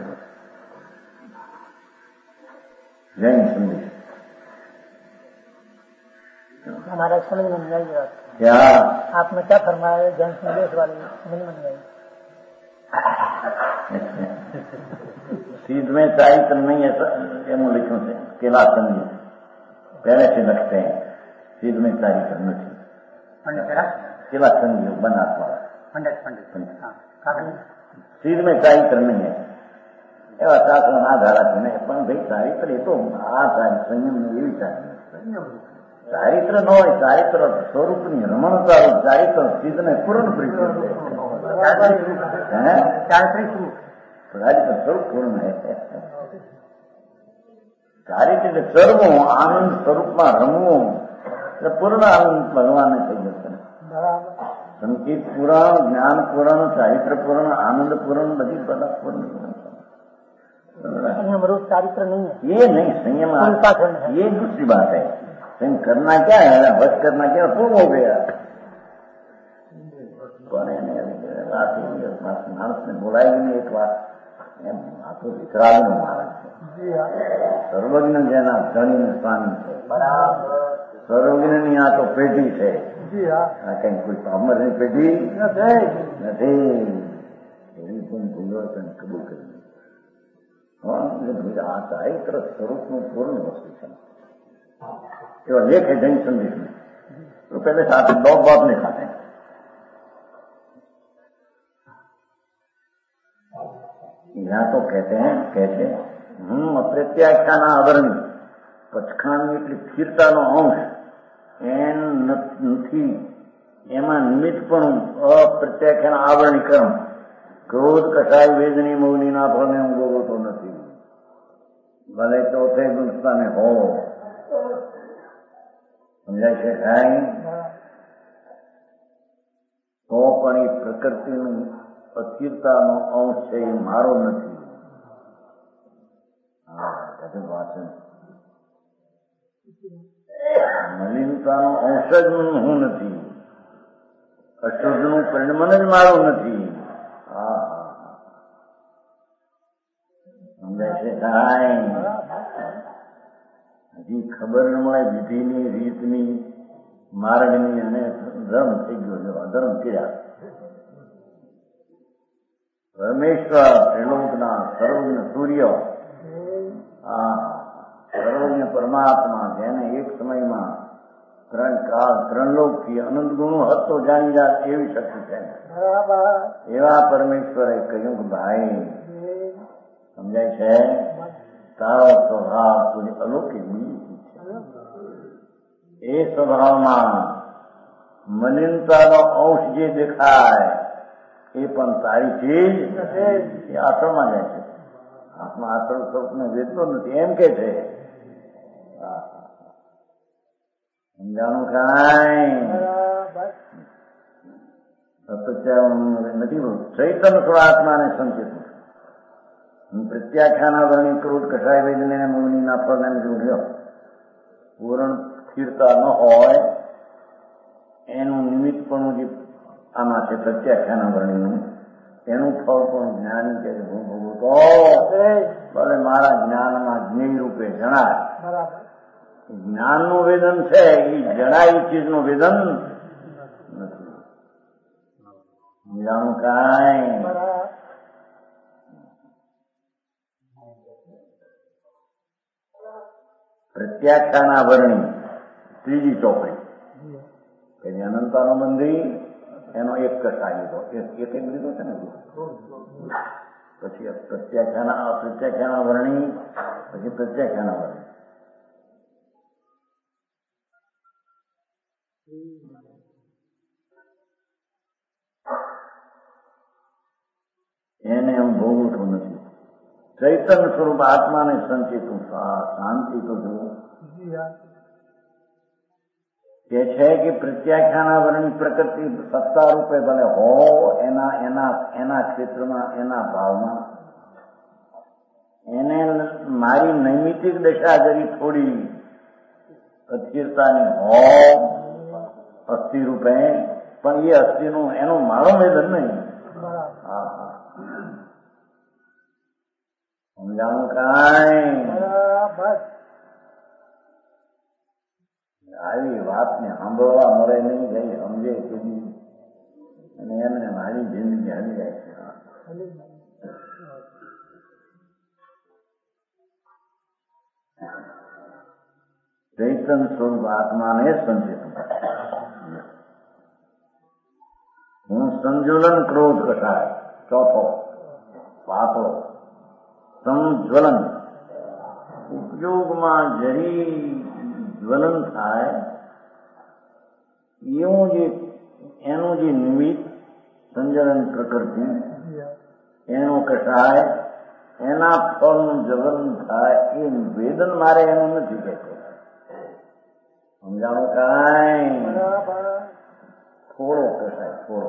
जैन संदेश हमारा समझ में नहीं आई। क्या आपने क्या फरमाया जैन संदेश वाले समझ में नहीं आई। सीध में चारित्र नहीं ऐसा एम लिखों से केला संदेश पहले से लगते हैं. सीध में चारित्र नहीं केला संदेश बना पंडित पंडित सीध में चारित्र नहीं है. એવા શાસ્ત્રો ના ધારા ને પણ ભાઈ ચારિત્ર એ તો આ સંયમ એવી ચારિત્ર ન હોય. ચારિત્ર સ્વરૂપની રમણતા ચારિત્ર સિદ્ધને પૂર્ણ પ્રીતિ ચારિત્ર સ્વરૂપ પૂર્ણ હે. સારી રીતે ચરવું, આનંદ સ્વરૂપમાં રમવું એટલે પૂર્ણ આનંદ ભગવાનને થઈ જશે. સંગીત પુરાણ, જ્ઞાન પુરાણ, ચારિત્ર પુરાણ, આનંદ પુરાણ, બધી બધા પૂર્ણ. चारित्र नहीं है ये नहीं, संयम ये दूसरी बात है. संयम करना क्या है, वश करना क्या, पूर्ण हो गया. मानस ने बोलाय भी नहीं एक बार એમ આ તો વિતરાગનો માણસ છે. સર્વજ્ઞ જેના ધણી સ્વામી છે, સર્વજ્ઞની આ તો પેઢી છે. આ કઈ કોઈ પામરની પેઢી નથી. એવી પણ ભૂલો તેને કબૂલ કરી. આ ચારિત્ર સ્વરૂપનું પૂર્ણ વસ્તુ છે. એવા લેખ है जैन संदेश में, तो पहले साथ लोग बात नहीं खाते. यहाँ तो कहते हैं कहते હું અપ્રત્યાખ્યાના આવરણ પચખાણની એટલી સ્થિરતાનો અંશ એન નથી. એમાં નિમિત્તપણું અપ્રત્યાખ્યાના આવરણી કર્મ ક્રોધ કસાય વેદની મૌનીના ફળને હું ભોગવતો નથી. ભલે ચોથે ગુણસ્થાને હો. સમજાય છે કાંઈ? તો પણ એ પ્રકૃતિનું અસ્થિરતાનો અંશ છે, એ મારો નથી. વાચન મલિનતાનો અંશ જ હું નથી. અશુદ્ધનું પરિણમન જ મારું નથી. હા, સમજાય છે કાંઈ? હજી ખબર ન મળે વિધિની, રીતની, માર્ગની, અને ધર્મ થઈ ગયો. અધર્મ કર્યા. પરમેશ્વર ત્રિલોકના સર્વજ્ઞ સૂર્ય, આ સર્વજ્ઞ પરમાત્મા જેને એક સમયમાં ત્રણ કાળ ત્રણ લોકથી અનંત ગુણો હતો જાણી જાત એવી શક્તિ છે. એવા પરમેશ્વરે કહ્યું કે ભાઈ સમજાય છે, તારો સ્વભાવ તું અલૌકિક બીજી છે. એ સ્વભાવમાં મલિનતાનો અંશ જે દેખાય એ પણ તારી ચીજ એ આશ્રમમાં જાય છે. આત્મા આશ્રમ સ્વરૂપને વેચતો નથી એમ કે છે. સમજાણું કાંઈ નથી. ચૈતન્ય સ્વરૂપ આત્માને સંચિત પ્રત્યાખ્યાના વર્ણી ક્રોધ કસાય વેદને મૌનીના ફળને જોડ્યો. પૂર્ણ સ્થિરતા ન હોય એનું નિમિત્તપણું જે આમાં છે પ્રત્યાખ્યાના વર્ણીનું, એનું ફળ પણ જ્ઞાની કે હું ભોગવતો ભલે મારા જ્ઞાનમાં જ્ઞેય રૂપે જણાય. જ્ઞાનનું વેદન છે એ જણાય ચીજનું વેદન નથી. સમજાણું કાંઈ? પ્રત્યાખ્યાના વર્ણી ત્રીજી ચોપડી એની અનંતાનો બંધી એનો એક કસાય લીધો. એક એક લીધો છે ને. પછી પ્રત્યાખ્યાના અપ્રત્યાખ્યાના વર્ણી, પછી પ્રત્યાખ્યાના વર્ણી. એને હું ભોગવતો નથી. ચૈતન્ય સ્વરૂપ આત્માને સંચિત હું શાંતિ તો જોઉં કે છે કે પ્રત્યાખ્યાના વર્ણની પ્રકૃતિ સત્તા રૂપે ભલે હો એના એના એના ક્ષેત્રમાં, એના ભાવમાં, એને મારી નૈમિતિક દશા જરી થોડી અસ્થિરતાની હો અસ્થિ રૂપે, પણ એ અસ્થિનું એનું મારો વેદન નહીં. હા હા, સમજાણું કાંઈ? આવી વાતને સાંભળવા મળે નહીં, જઈ સમજે કે અને એમને મારી જિંદગી હાલી જાય છે. ચૈતન સ્વરૂપ આત્માને સંચિત હું સંજ્વલન ક્રોધ કસાય ચોથો પાપો સંજ્વલન ઉપયોગમાં જરી જ્વલન થાય એવું જે એનું જે નિમિત્ત સંજ્વલન પ્રકૃતિ એનો કસાય એના ફળનું જલન થાય એ વેદન મારે એનું નથી કહેતો. સમજાણું કાંઈ થોડો કસાય થોડો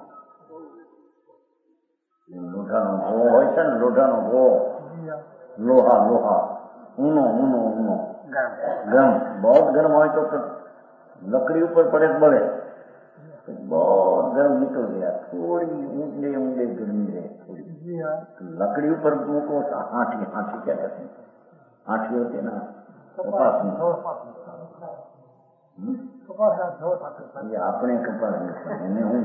લોઢાનો ગો હોય છે ને, લોઢાનો ગો લોહા લોહા ઊનો ઊનો ઊનો ગરમ બહુ ગરમ હોય તો લકડી ઉપર પડે બળે, બહુ ગરમ નીકળ ગયા, થોડી ઊંડે ઊંડે ગરમી રહે થોડી. લકડી ઉપર મૂકો હાંઠી હાંઠી ક્યાં કરતી હાંઠી હતી ને કપાસની, આપણે કપાસ એને હું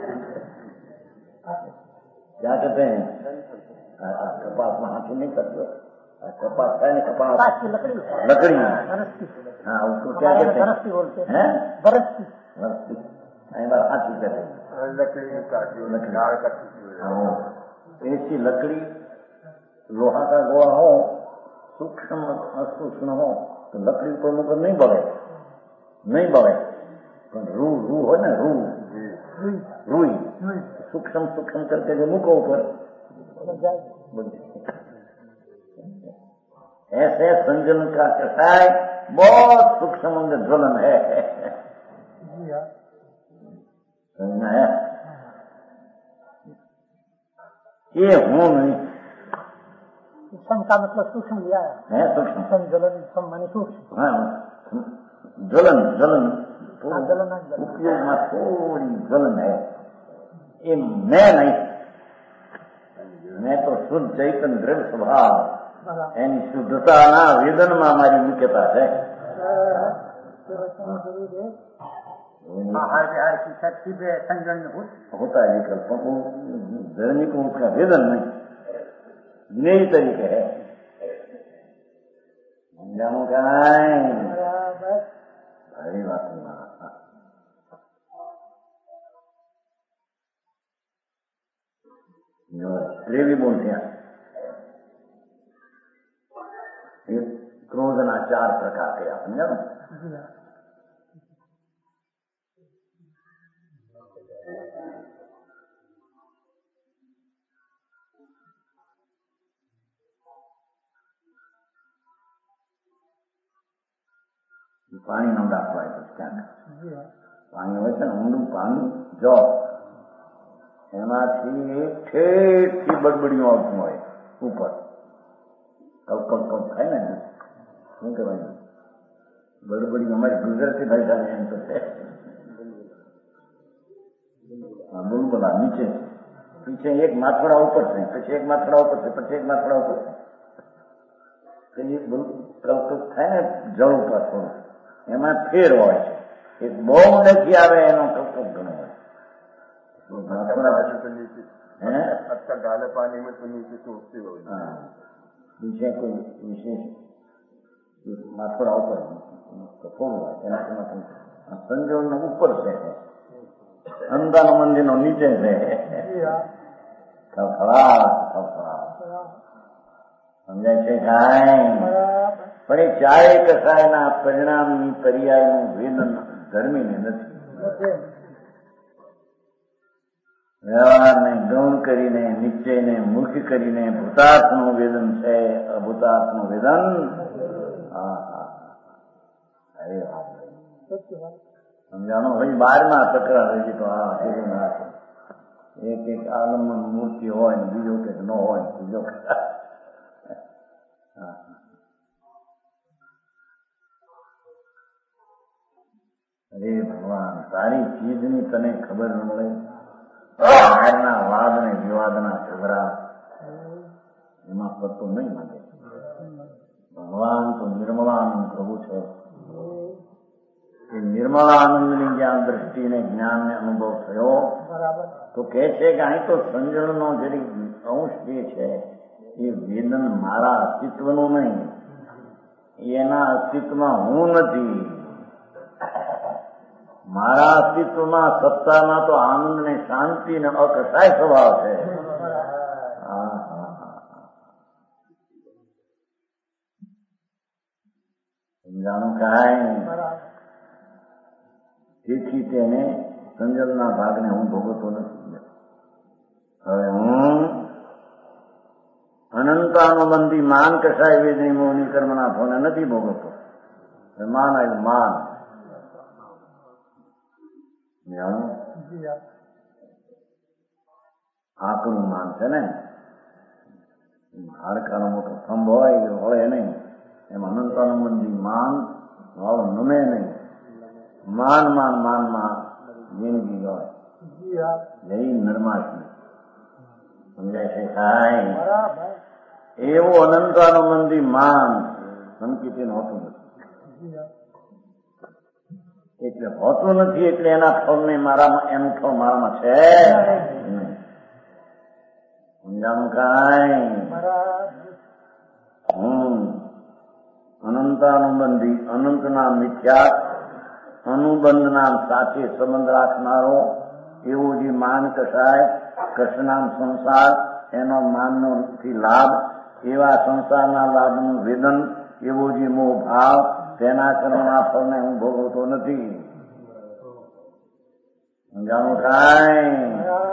क्या कहते हैं कपास में हाथी नहीं करते, कपास का नहीं कपास लकड़ी लकड़ी हाँ उसको क्या कहते हैं हैं बरस्ती बरस्ती हाथी कहते हैं लकड़ी ऐसी लकड़ी लोहा का गोला हो सूक्ष्म सूक्ष्म हो तो लकड़ी ऊपर मुकर नहीं बढ़े नहीं बढ़े, रू रू हो ना रू रूई सूक्ष्म सूक्ष्म करके जो मुको ऊपर ऐसे संजन का कसाय बहुत सूक्ष्म उनके ज्वलन है, समझना है ये हूं नहीं. सूक्ष्म का मतलब सूक्ष्म लिया है सूक्ष्म संजलन सम माने सूक्ष्म हाँ ज्वलन ज्वलन जलन उपयोग में थोड़ी ज्वलन है, ये मैं नहीं, मैं तो शुद्ध चैतन्य द्रव्य स्वभाव एनी शुद्धताना वेदનમાં મારી મુખ્યતા છે. आहार विहार की शक्ति पे संजन होता है विकल्प, धर्मी को उसका वेदन नहीं नई तरीके है. जानो भारी बात प्रेमी बोलते हैं क्रोधना चार प्रकार के आप समझा ना. પાણીનો દાખલો આપ્યો ક્યાંક પાણી હોય છે ને ઊંડું પાણી જો એમાંથી ઠેઠથી બડબડિયું આવતું હોય ઉપર કપ કપ કપ થાય ને શું કહેવાય બડબડિયું અમારી ગુજરાતી ભાષાને એમ તો છે બુલબુલા નીચે પીછે એક માથોડા ઉપર છે પછી એક માથોડા ઉપર છે પછી એક માથોડા ઉપર છે કપ કપ થાય ને જળ ઉપર થોડું એમાં ફેર હોય છે, એક બહુ ઊંડેથી આવે એનો કપ ઘણો હોય. अच्छा गाले पानी में तो नीचे सूखती हो नीचे कोई विशेष माथोड़ा ऊपर कठोर हुआ एनाથી સંજોગનો ઉપર છે, અંદાનો મંદિરનો નીચે છે, ખળખળાટ ખળખળાટ સમજાય છે કાંઈ. પણ એ ચારે કસાયના પરિણામની પર્યાયનું વેદન ધર્મીને નથી. વ્યવહારને ગૌણ કરીને નિશ્ચયને મુખ્ય કરીને ભૂતાર્થનું વેદન છે, અભૂતાર્થનું વેદન અરે સમજાણો ભાઈ બારમાં તકરાર રહી ગઈ તો હા એવું ના છે. એક એક આલમમાં મૂર્તિ હોય ને બીજો કંઈક ન હોય બીજો અરે ભગવાન તારી ચીજની તને ખબર ન મળે, બહારના વાદ ને વિવાદના ઝઘડા એમાં પત્તો નહીં માંગે. ભગવાન તો નિર્મળાનંદ પ્રભુ છે, એ નિર્મળાનંદની જ્યાં દ્રષ્ટિને જ્ઞાનને અનુભવ થયો તો કહે છે કે અહીં તો સંજળનો જરી અંશ જે છે એ વેદન મારા અસ્તિત્વનું નહીં, એના અસ્તિત્વમાં હું નથી. મારા અસ્તિત્વમાં સત્તામાં તો આનંદ ને શાંતિ ને અકસાય સ્વભાવ છે. સમજાણું કાંઈ. તેથી તેને સંજલના ભાગને હું ભોગવતો નથી. હવે હું અનંત અનંતાનો બંધી માન કસાય વેદની મોહની કર્મના ફોને નથી ભોગવતો. માન આવ્યું માન. આકરું માન છે ને, હાડકાનો મોટો થંભ હોય એ વળે નહીં, એમ અનંતાનો બંધી માન વાળો નમે નહીં. માન માન માન માન જિંદગી હોય જય નરમાશની. સમજાય છે સાહેબ? એવું અનંતાનો બંધી માન સંકિતન હોતું નથી. એટલે હોતું નથી એટલે એના ફળને મારામાં એનું ફળ મારામાં છે. સમજાણું કાંઈ? હમ અનંતાનુબંધી અનંતના મિથ્યા અનુબંધના સાચે સંબંધ રાખનારો એવો જે માન કસાય કૃષ્ણામ સંસાર એનો માનનો થી લાભ એવા સંસારના લાભનું વેદન એવો જે મોહ ભાવ તેના કર્મના ફળને હું ભોગવતો નથી. સમજાણું કાંઈ?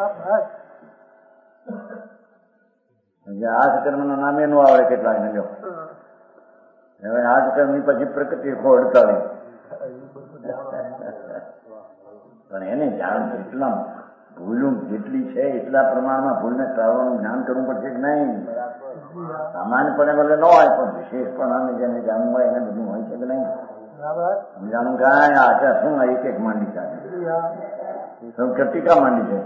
આજ કર્મના નામે નું આવડે કેટલાય ને જો હવે આજ કર્મની પછી પ્રકૃતિ ખોડતાળી પણ એને જાણ એટલા ભૂલું જેટલી છે એટલા પ્રમાણમાં ભૂલને ટાળવાનું જ્ઞાન કરવું પડશે કે નહીં? સામાન્યપણે ભલે ન હોય પણ વિશેષપણાને જેને જાણવું હોય એને બધું હોય છે કે નહીં? સમજાણું કાંઈ? આચા શું એક એક માંડી ચાલે કેટલી કા માંડી છે?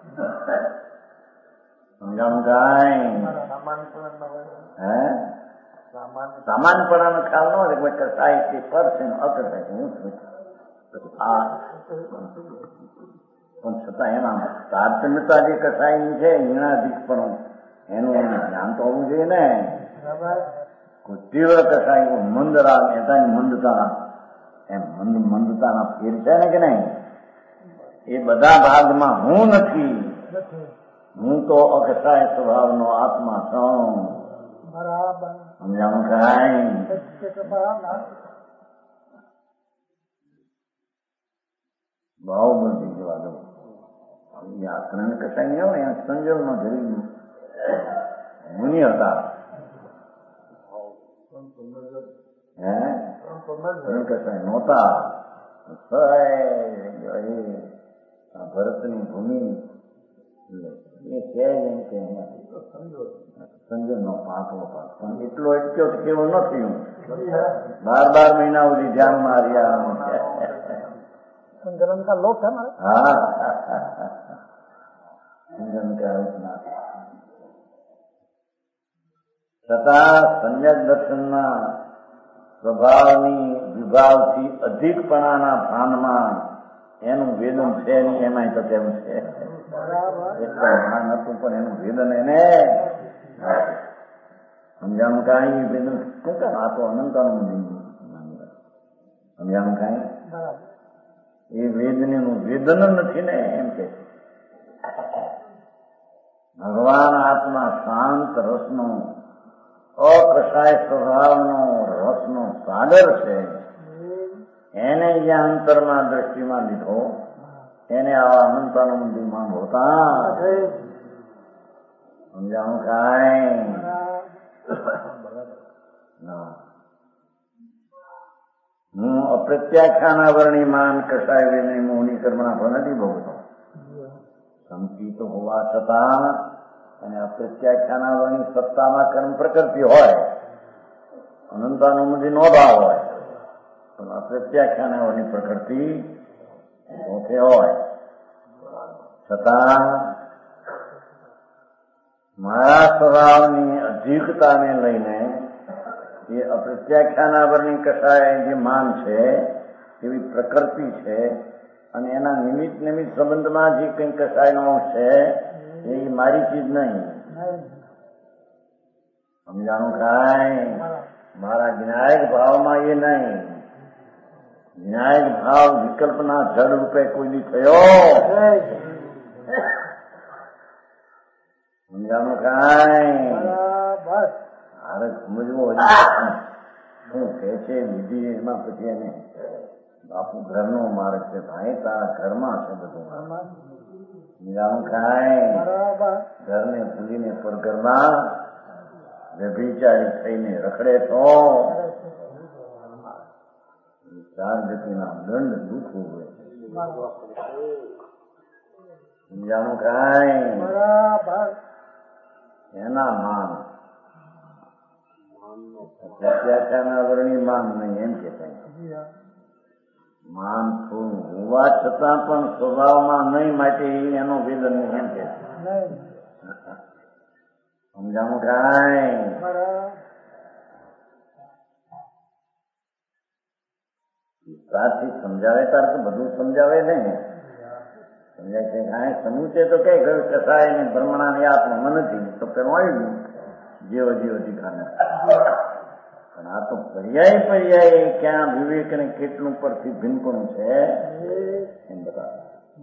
સમજાણું કાંઈ? હે સામાન્યપણાનો ખ્યાલ ન હોય કોઈ કસાય તે પર છે અકસાય હું આ પણ છતાં એમાં તારતમ્યતા જે કસાયની છે ઈણાધિકપણું એનું એનું ધ્યાન તો હોવું જોઈએ ને. કોઈ તીવ્ર કસાય મંદ રાગ એતાની મંદતા એમ મંદ મંદતાના ફેર છે ને કે નહીં? એ બધા ભાગમાં હું નથી. હું તો અકસાય સ્વભાવનો આત્મા છું. સમજાણું કાંઈ? બહુ બધી જવા દો ત્રણ કસાય નહીં હોય સંજોગમાં જરી મુનિ હતા. હે ત્રણ કસાય નહોતા. ભરતની ભૂમિ એ છે એમ કે સંજય નો પાંચવો પાક પણ એટલો એટલો કેવો નથી. હું બાર બાર મહિના સુધી ધ્યાનમાં રહ્યા. संजलन का लोक है ना? हाँ संजन का उतना છતાં સમ્યક દર્શનના સ્વભાવની વિભાવથી અધિકપણાના ભાનમાં એનું વેદન છે નહીં. એમાંય તો તેમ છે એટલે ભાન હતું પણ એનું વેદન એને સમજાણું કાંઈ? વેદન શું કામ? આ તો અનંતાનું સમજાણું કાંઈ? એ વેદનીનું વેદન નથી ને એમ કે ભગવાન આત્મા શાંત રસનો અકસાય સ્વભાવનો રસનો સાગર છે. એને જ્યાં અંતરમાં દ્રષ્ટિમાં લીધો એને આવા અનંતાનું મંદિરમાં હોતા. સમજાણું કાંઈ? હું અપ્રત્યાખ્યાના માન કસાય વેદની મોહની કર્મના ફળ નથી ભોગવતો. સંકિત હોવા છતાં અને અપ્રત્યાખ્યાના વર્ણની સત્તામાં કર્મ પ્રકૃતિ હોય અનંતાનુમતિ નો ભાવ હોય પણ અપ્રત્યાખ્યાના વર્ણની પ્રકૃતિ પોતે હોય છતાં મારા સ્વભાવની અધિકતાને લઈને એ અપ્રત્યાખ્યાના વર્ણની કસાય જે માન છે એવી પ્રકૃતિ છે અને એના નિમિત્ત નિમિત્ત સંબંધમાં જે કંઈ કસાયનો અંશ છે એ મારી ચીજ નહીં. સમજાણું કાંઈ? મારા જ્ઞાયક ભાવમાં એ નહીં. જ્ઞાયક ભાવ વિકલ્પના જળ રૂપે કોઈ દી થયો. સમજાણું કાંઈ? મારે સમજવું શું કે છે વિધિ એમાં પછી એને બાપુ ઘરનો માર્ગ છે. ભાઈ તારા ઘરમાં છે બધું. સમજાણું કાંઈ? ઘરને ભૂલીને પરઘરમાં વ્યભિચારી થઈને રખડે તો ચાર ગતિના દંડ દુઃખ હોય. સમજાણું કાંઈ? એના માન પ્રત્યાખ્યાના વર્ણી માન નહીં એમ કે માન થોડું હોવા છતાં પણ સ્વભાવમાં નહીં માટે એનો વેદન નહીં એમ કે સમજાણું કાંઈ? ત્યારથી સમજાવે તાર તો બધું સમજાવે ને સમજાય છે. કાંઈ સમૂચે તો કઈ ગયું કસાય ને બ્રહ્મણા ને આત્મા નથી તો પેલું આવી ગયું જેવો જેવો અધિકાર. પણ આ તો પર્યાય પર્યાય ક્યાં વિવેક ને કેટલું પરથી ભિન્નપણું છે એમ બતાવે.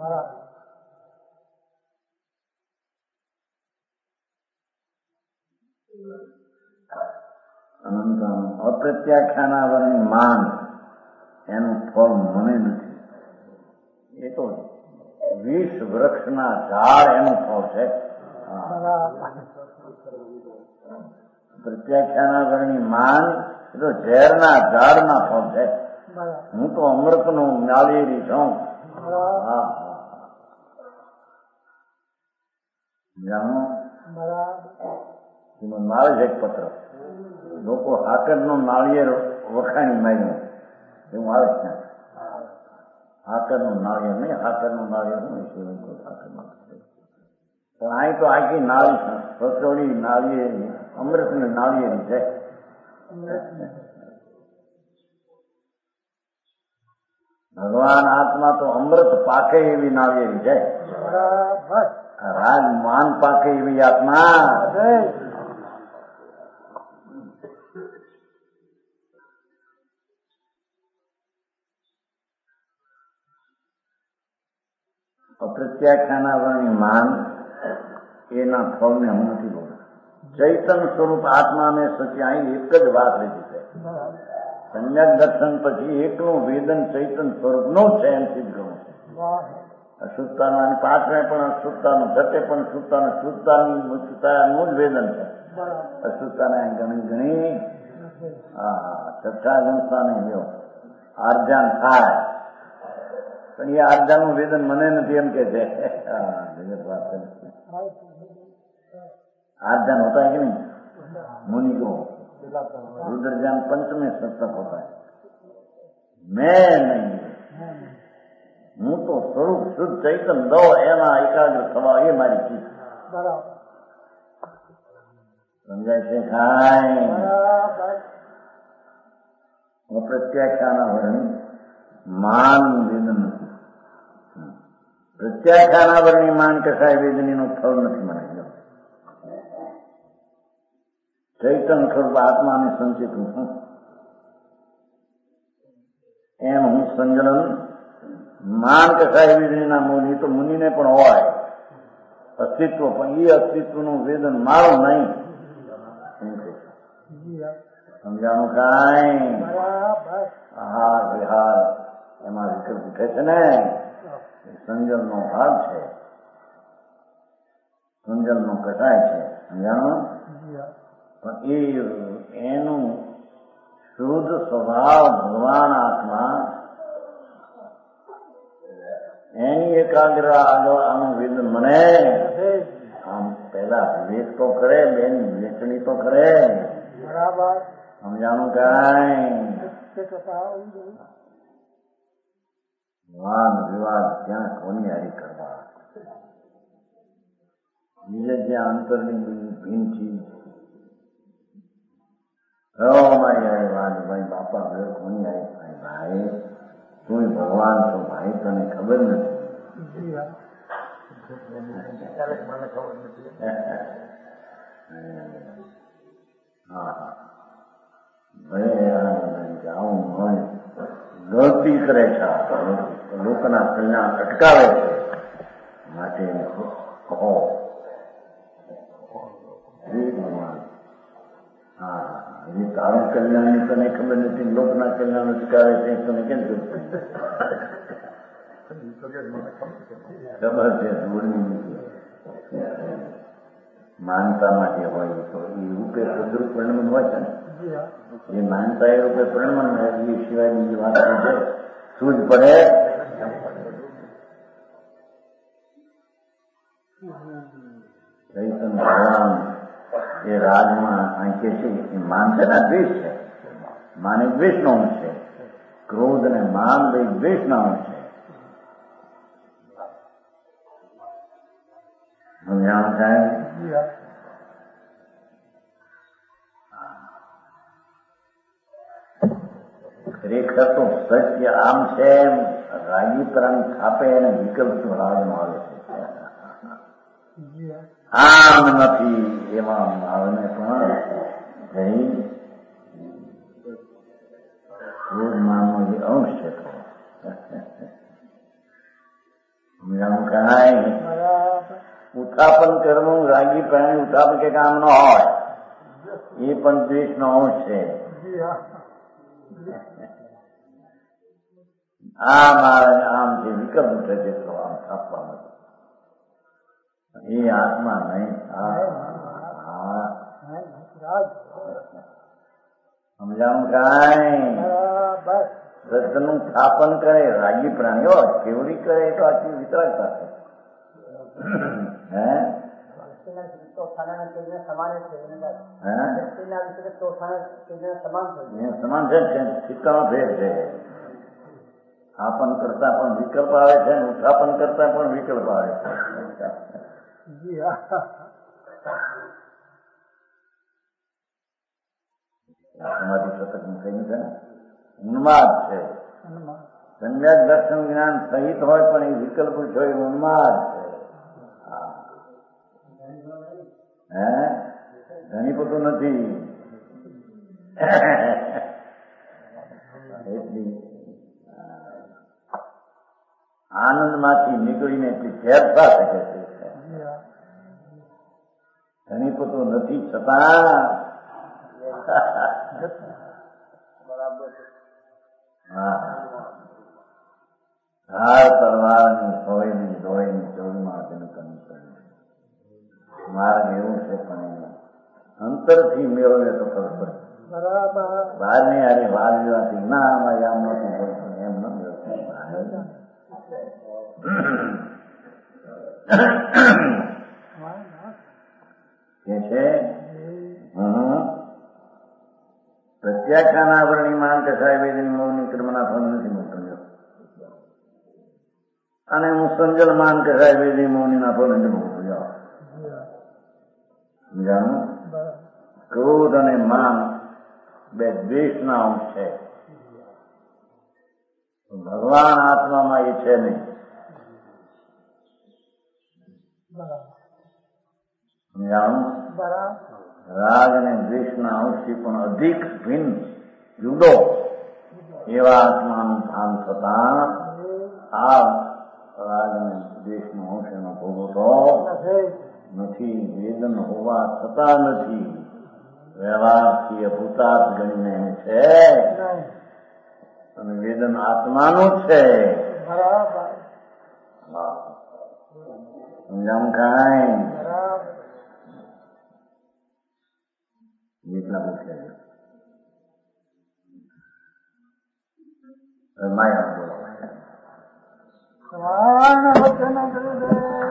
અનંત અપ્રત્યાખ્યાના વર્ણની માન એનું ફળ મને નથી. એ તો વીસ વૃક્ષના ઝાડ એનું ફળ છે. પ્રત્યાખ્યાના વર્ણની માન એ તો ઝેરના ઝાડના ફળ છે. હું તો અમૃતનું નાળિયેરી છું. હા જાણો એમાં મારે જ એક પત્ર લોકો હાકરનું નાળિયેર વખાણી માંગ્યું એવું આવે છે. હાકરનું નાળિયેર નહીં, હાકરનું નાળિયેર નહીં પણ અહીં તો આખી નાળી રસોડી નાળિયેરી અમૃતની નાળિયેરી છે. ભગવાન આત્મા તો અમૃત પાકે એવી નાળિયેરી છે. રાજ માન પાકે એવી આત્મા. અપ્રત્યાખ્યાના વર્ણની માન એના ફળને હું નથી બોલું. ચૈતન સ્વરૂપ આત્માને સચ્ચે અહીં એક જ વાત લીધી છે. સમ્યક દર્શન પછી એકનું વેદન ચૈતન સ્વરૂપનું છે એમ સિદ્ધ કરવું છે. અશુદ્ધતાના પાછળ પણ અશુદ્ધતાનું જતે પણ શુદ્ધતાનું શુદ્ધતાની મુક્તતાનું જ વેદન છે. અશુદ્ધતાને ઘણી ઘણી હા છઠ્ઠા સંસ્થાને લ્યો આર્જાન થાય પણ એ આર્જાનું વેદન મને નથી એમ કે છે. आर्जन होता है कि नहीं? मुनि को रुद्रजान पंच में सत्संग होता है. मैं नहीं, હું તો સ્વરૂપ શુદ્ધ ચૈતન દો એમાં એકાગ્ર થવા એ મારી ચીજ. સમજાય છે? કાંઈ પ્રત્યાખ્યાના વર્ણિ માન વેદન નથી. પ્રત્યાખ્યાના વર્ણિ માન કસાય વેદનીનું ફળ નથી મને. ચૈતન સ્વરૂપ આત્માને સંચિત હું છું એમ હું સંજલન માન કસાય વેદનીના મુનિ તો મુનિને પણ હોય અસ્તિત્વ પણ એ અસ્તિત્વનું વેદન મારું નહીં. સમજાણું કાંઈ? આહાર વિહાર એમાં વિકલ્પ ઉઠે છે ને સંજલનો ભાગ છે, સંજલનો કસાય છે. સમજાણું? પણ એ એનું શુદ્ધ સ્વભાવ ભગવાન આત્મા એની એકાગ્ર આનું વેદન મને આમ પેલા વિવેક તો કરે બેન વેચણી તો કરે. બરાબર. સમજાણું કાંઈ? વાદ વિવાદ ત્યાં કોની હારી કરવા? બીજે જ્યાં અંતરની ભીન ચીજ મારી હારી વાત ભાઈ બાપા ઘર કોની હારી ભાઈ ભાઈ તું ભગવાન છો ભાઈ તને ખબર નથી. હા ભાઈ જાઉં હોય ગલતી કરે છે લોકોના કલ્યાણ અટકાવે છે માટે કહો હા એ તારું કલ્યાણની તને ખબર નથી લોકના કલ્યાણ અટકાવે છે તને કેમ ખબર છે? જોડની નથી માનતામાં જે હોય તો એ રૂપે સદરૂપ પરિણમન હોય છે ને, જી હા. એ માનતા એ રૂપે પરિણમન હોય એ સિવાય બીજી વાત છે શું જ પડે. ચૈતન્ય ભગવાન એ રાજમાં આંકે છે એ માન છે ને દ્વેષ છે. માન એ દ્વેષનો અંશ છે. ક્રોધ અને માન બે દ્વેષના અંશ છે. સમજાણું સાહેબ? જી હા. ખરેખર તો સત્ય આમ છે એમ રાગી પ્રાણ થાપે અને વિકલ્પ રાજમાં આવે છે. જી હા. આમ નથી એમાં ભાવને પણ જઈ ક્રોધ માનનો જે અંશ છે તો સમજાણું કહાય. બરાબર. ઉત્થાપન કરવું રાગી પ્રાણી ઉત્થાપન કે કામ ન હોય એ પણ દ્વેષનો અંશ છે. જી હા. આમ આવે આમ જે વિકલ્પ છે જેટલો આમ થાપવા નથી એ આત્મા નહીં. હા રાજ. સમજાણું કાંઈ. બરાબર. સત્યનું સ્થાપન કરે રાગી પ્રાણીઓ કેવડી કરે એ તો આટલી વિતરાગતા છે. હે સમાન છે સિક્કાનો ફેર છે. સ્થાપન કરતા પણ વિકલ્પ આવે છે અને ઉત્થાપન કરતા પણ વિકલ્પ આવે છે. જી હા. સમાધિ શતકનું કહ્યું છે ને ઉન્માદ છે. સમ્યક દર્શન જ્ઞાન સહિત હોય પણ એ વિકલ્પ છો એ ઉન્માદ છે. હે ધણીપતું નથી. એટલી આનંદમાંથી નીકળીને ફેરફાર શકે છે. ધણીપતું નથી છતાં હા ધાર તલવારની સોયની દોયની ચોરમાં જનકની માર્ગ એવું છે પણ અંતરથી મેળવે તો ખબર બરાબર. બહારની હારે વાર લેવાથી ના આમાં આમ નથી બોલતું એમ ન મેળવતું કે છે. પ્રત્યાખ્યાન આવરણી માન કે સાહેબ મૌની કર્મના ફળ નથી મળતું અને હું સંજલ માન કે સાહેબ મૌનીના ફળ નથી મળતું. જાણું ક્રોધ અને માન બે દ્વેષના અંશ છે. ભગવાન આત્મામાં એ છે નહીં. જાણું રાગ અને દ્વેષના અંશથી પણ અધિક ભિન્ન જુદો એવા આત્માનું ભાન થતા આ રાગ અને દ્વેષનો અંશ એનો ભોગવતો નથી. વેદન હોવા થતા નથી. વ્યવહારથી અભૂતાર્થ ગણીને છે અને વેદન આત્માનું છે. સમજાવું કાંઈ જેટલા પૂછે માયા બોલો.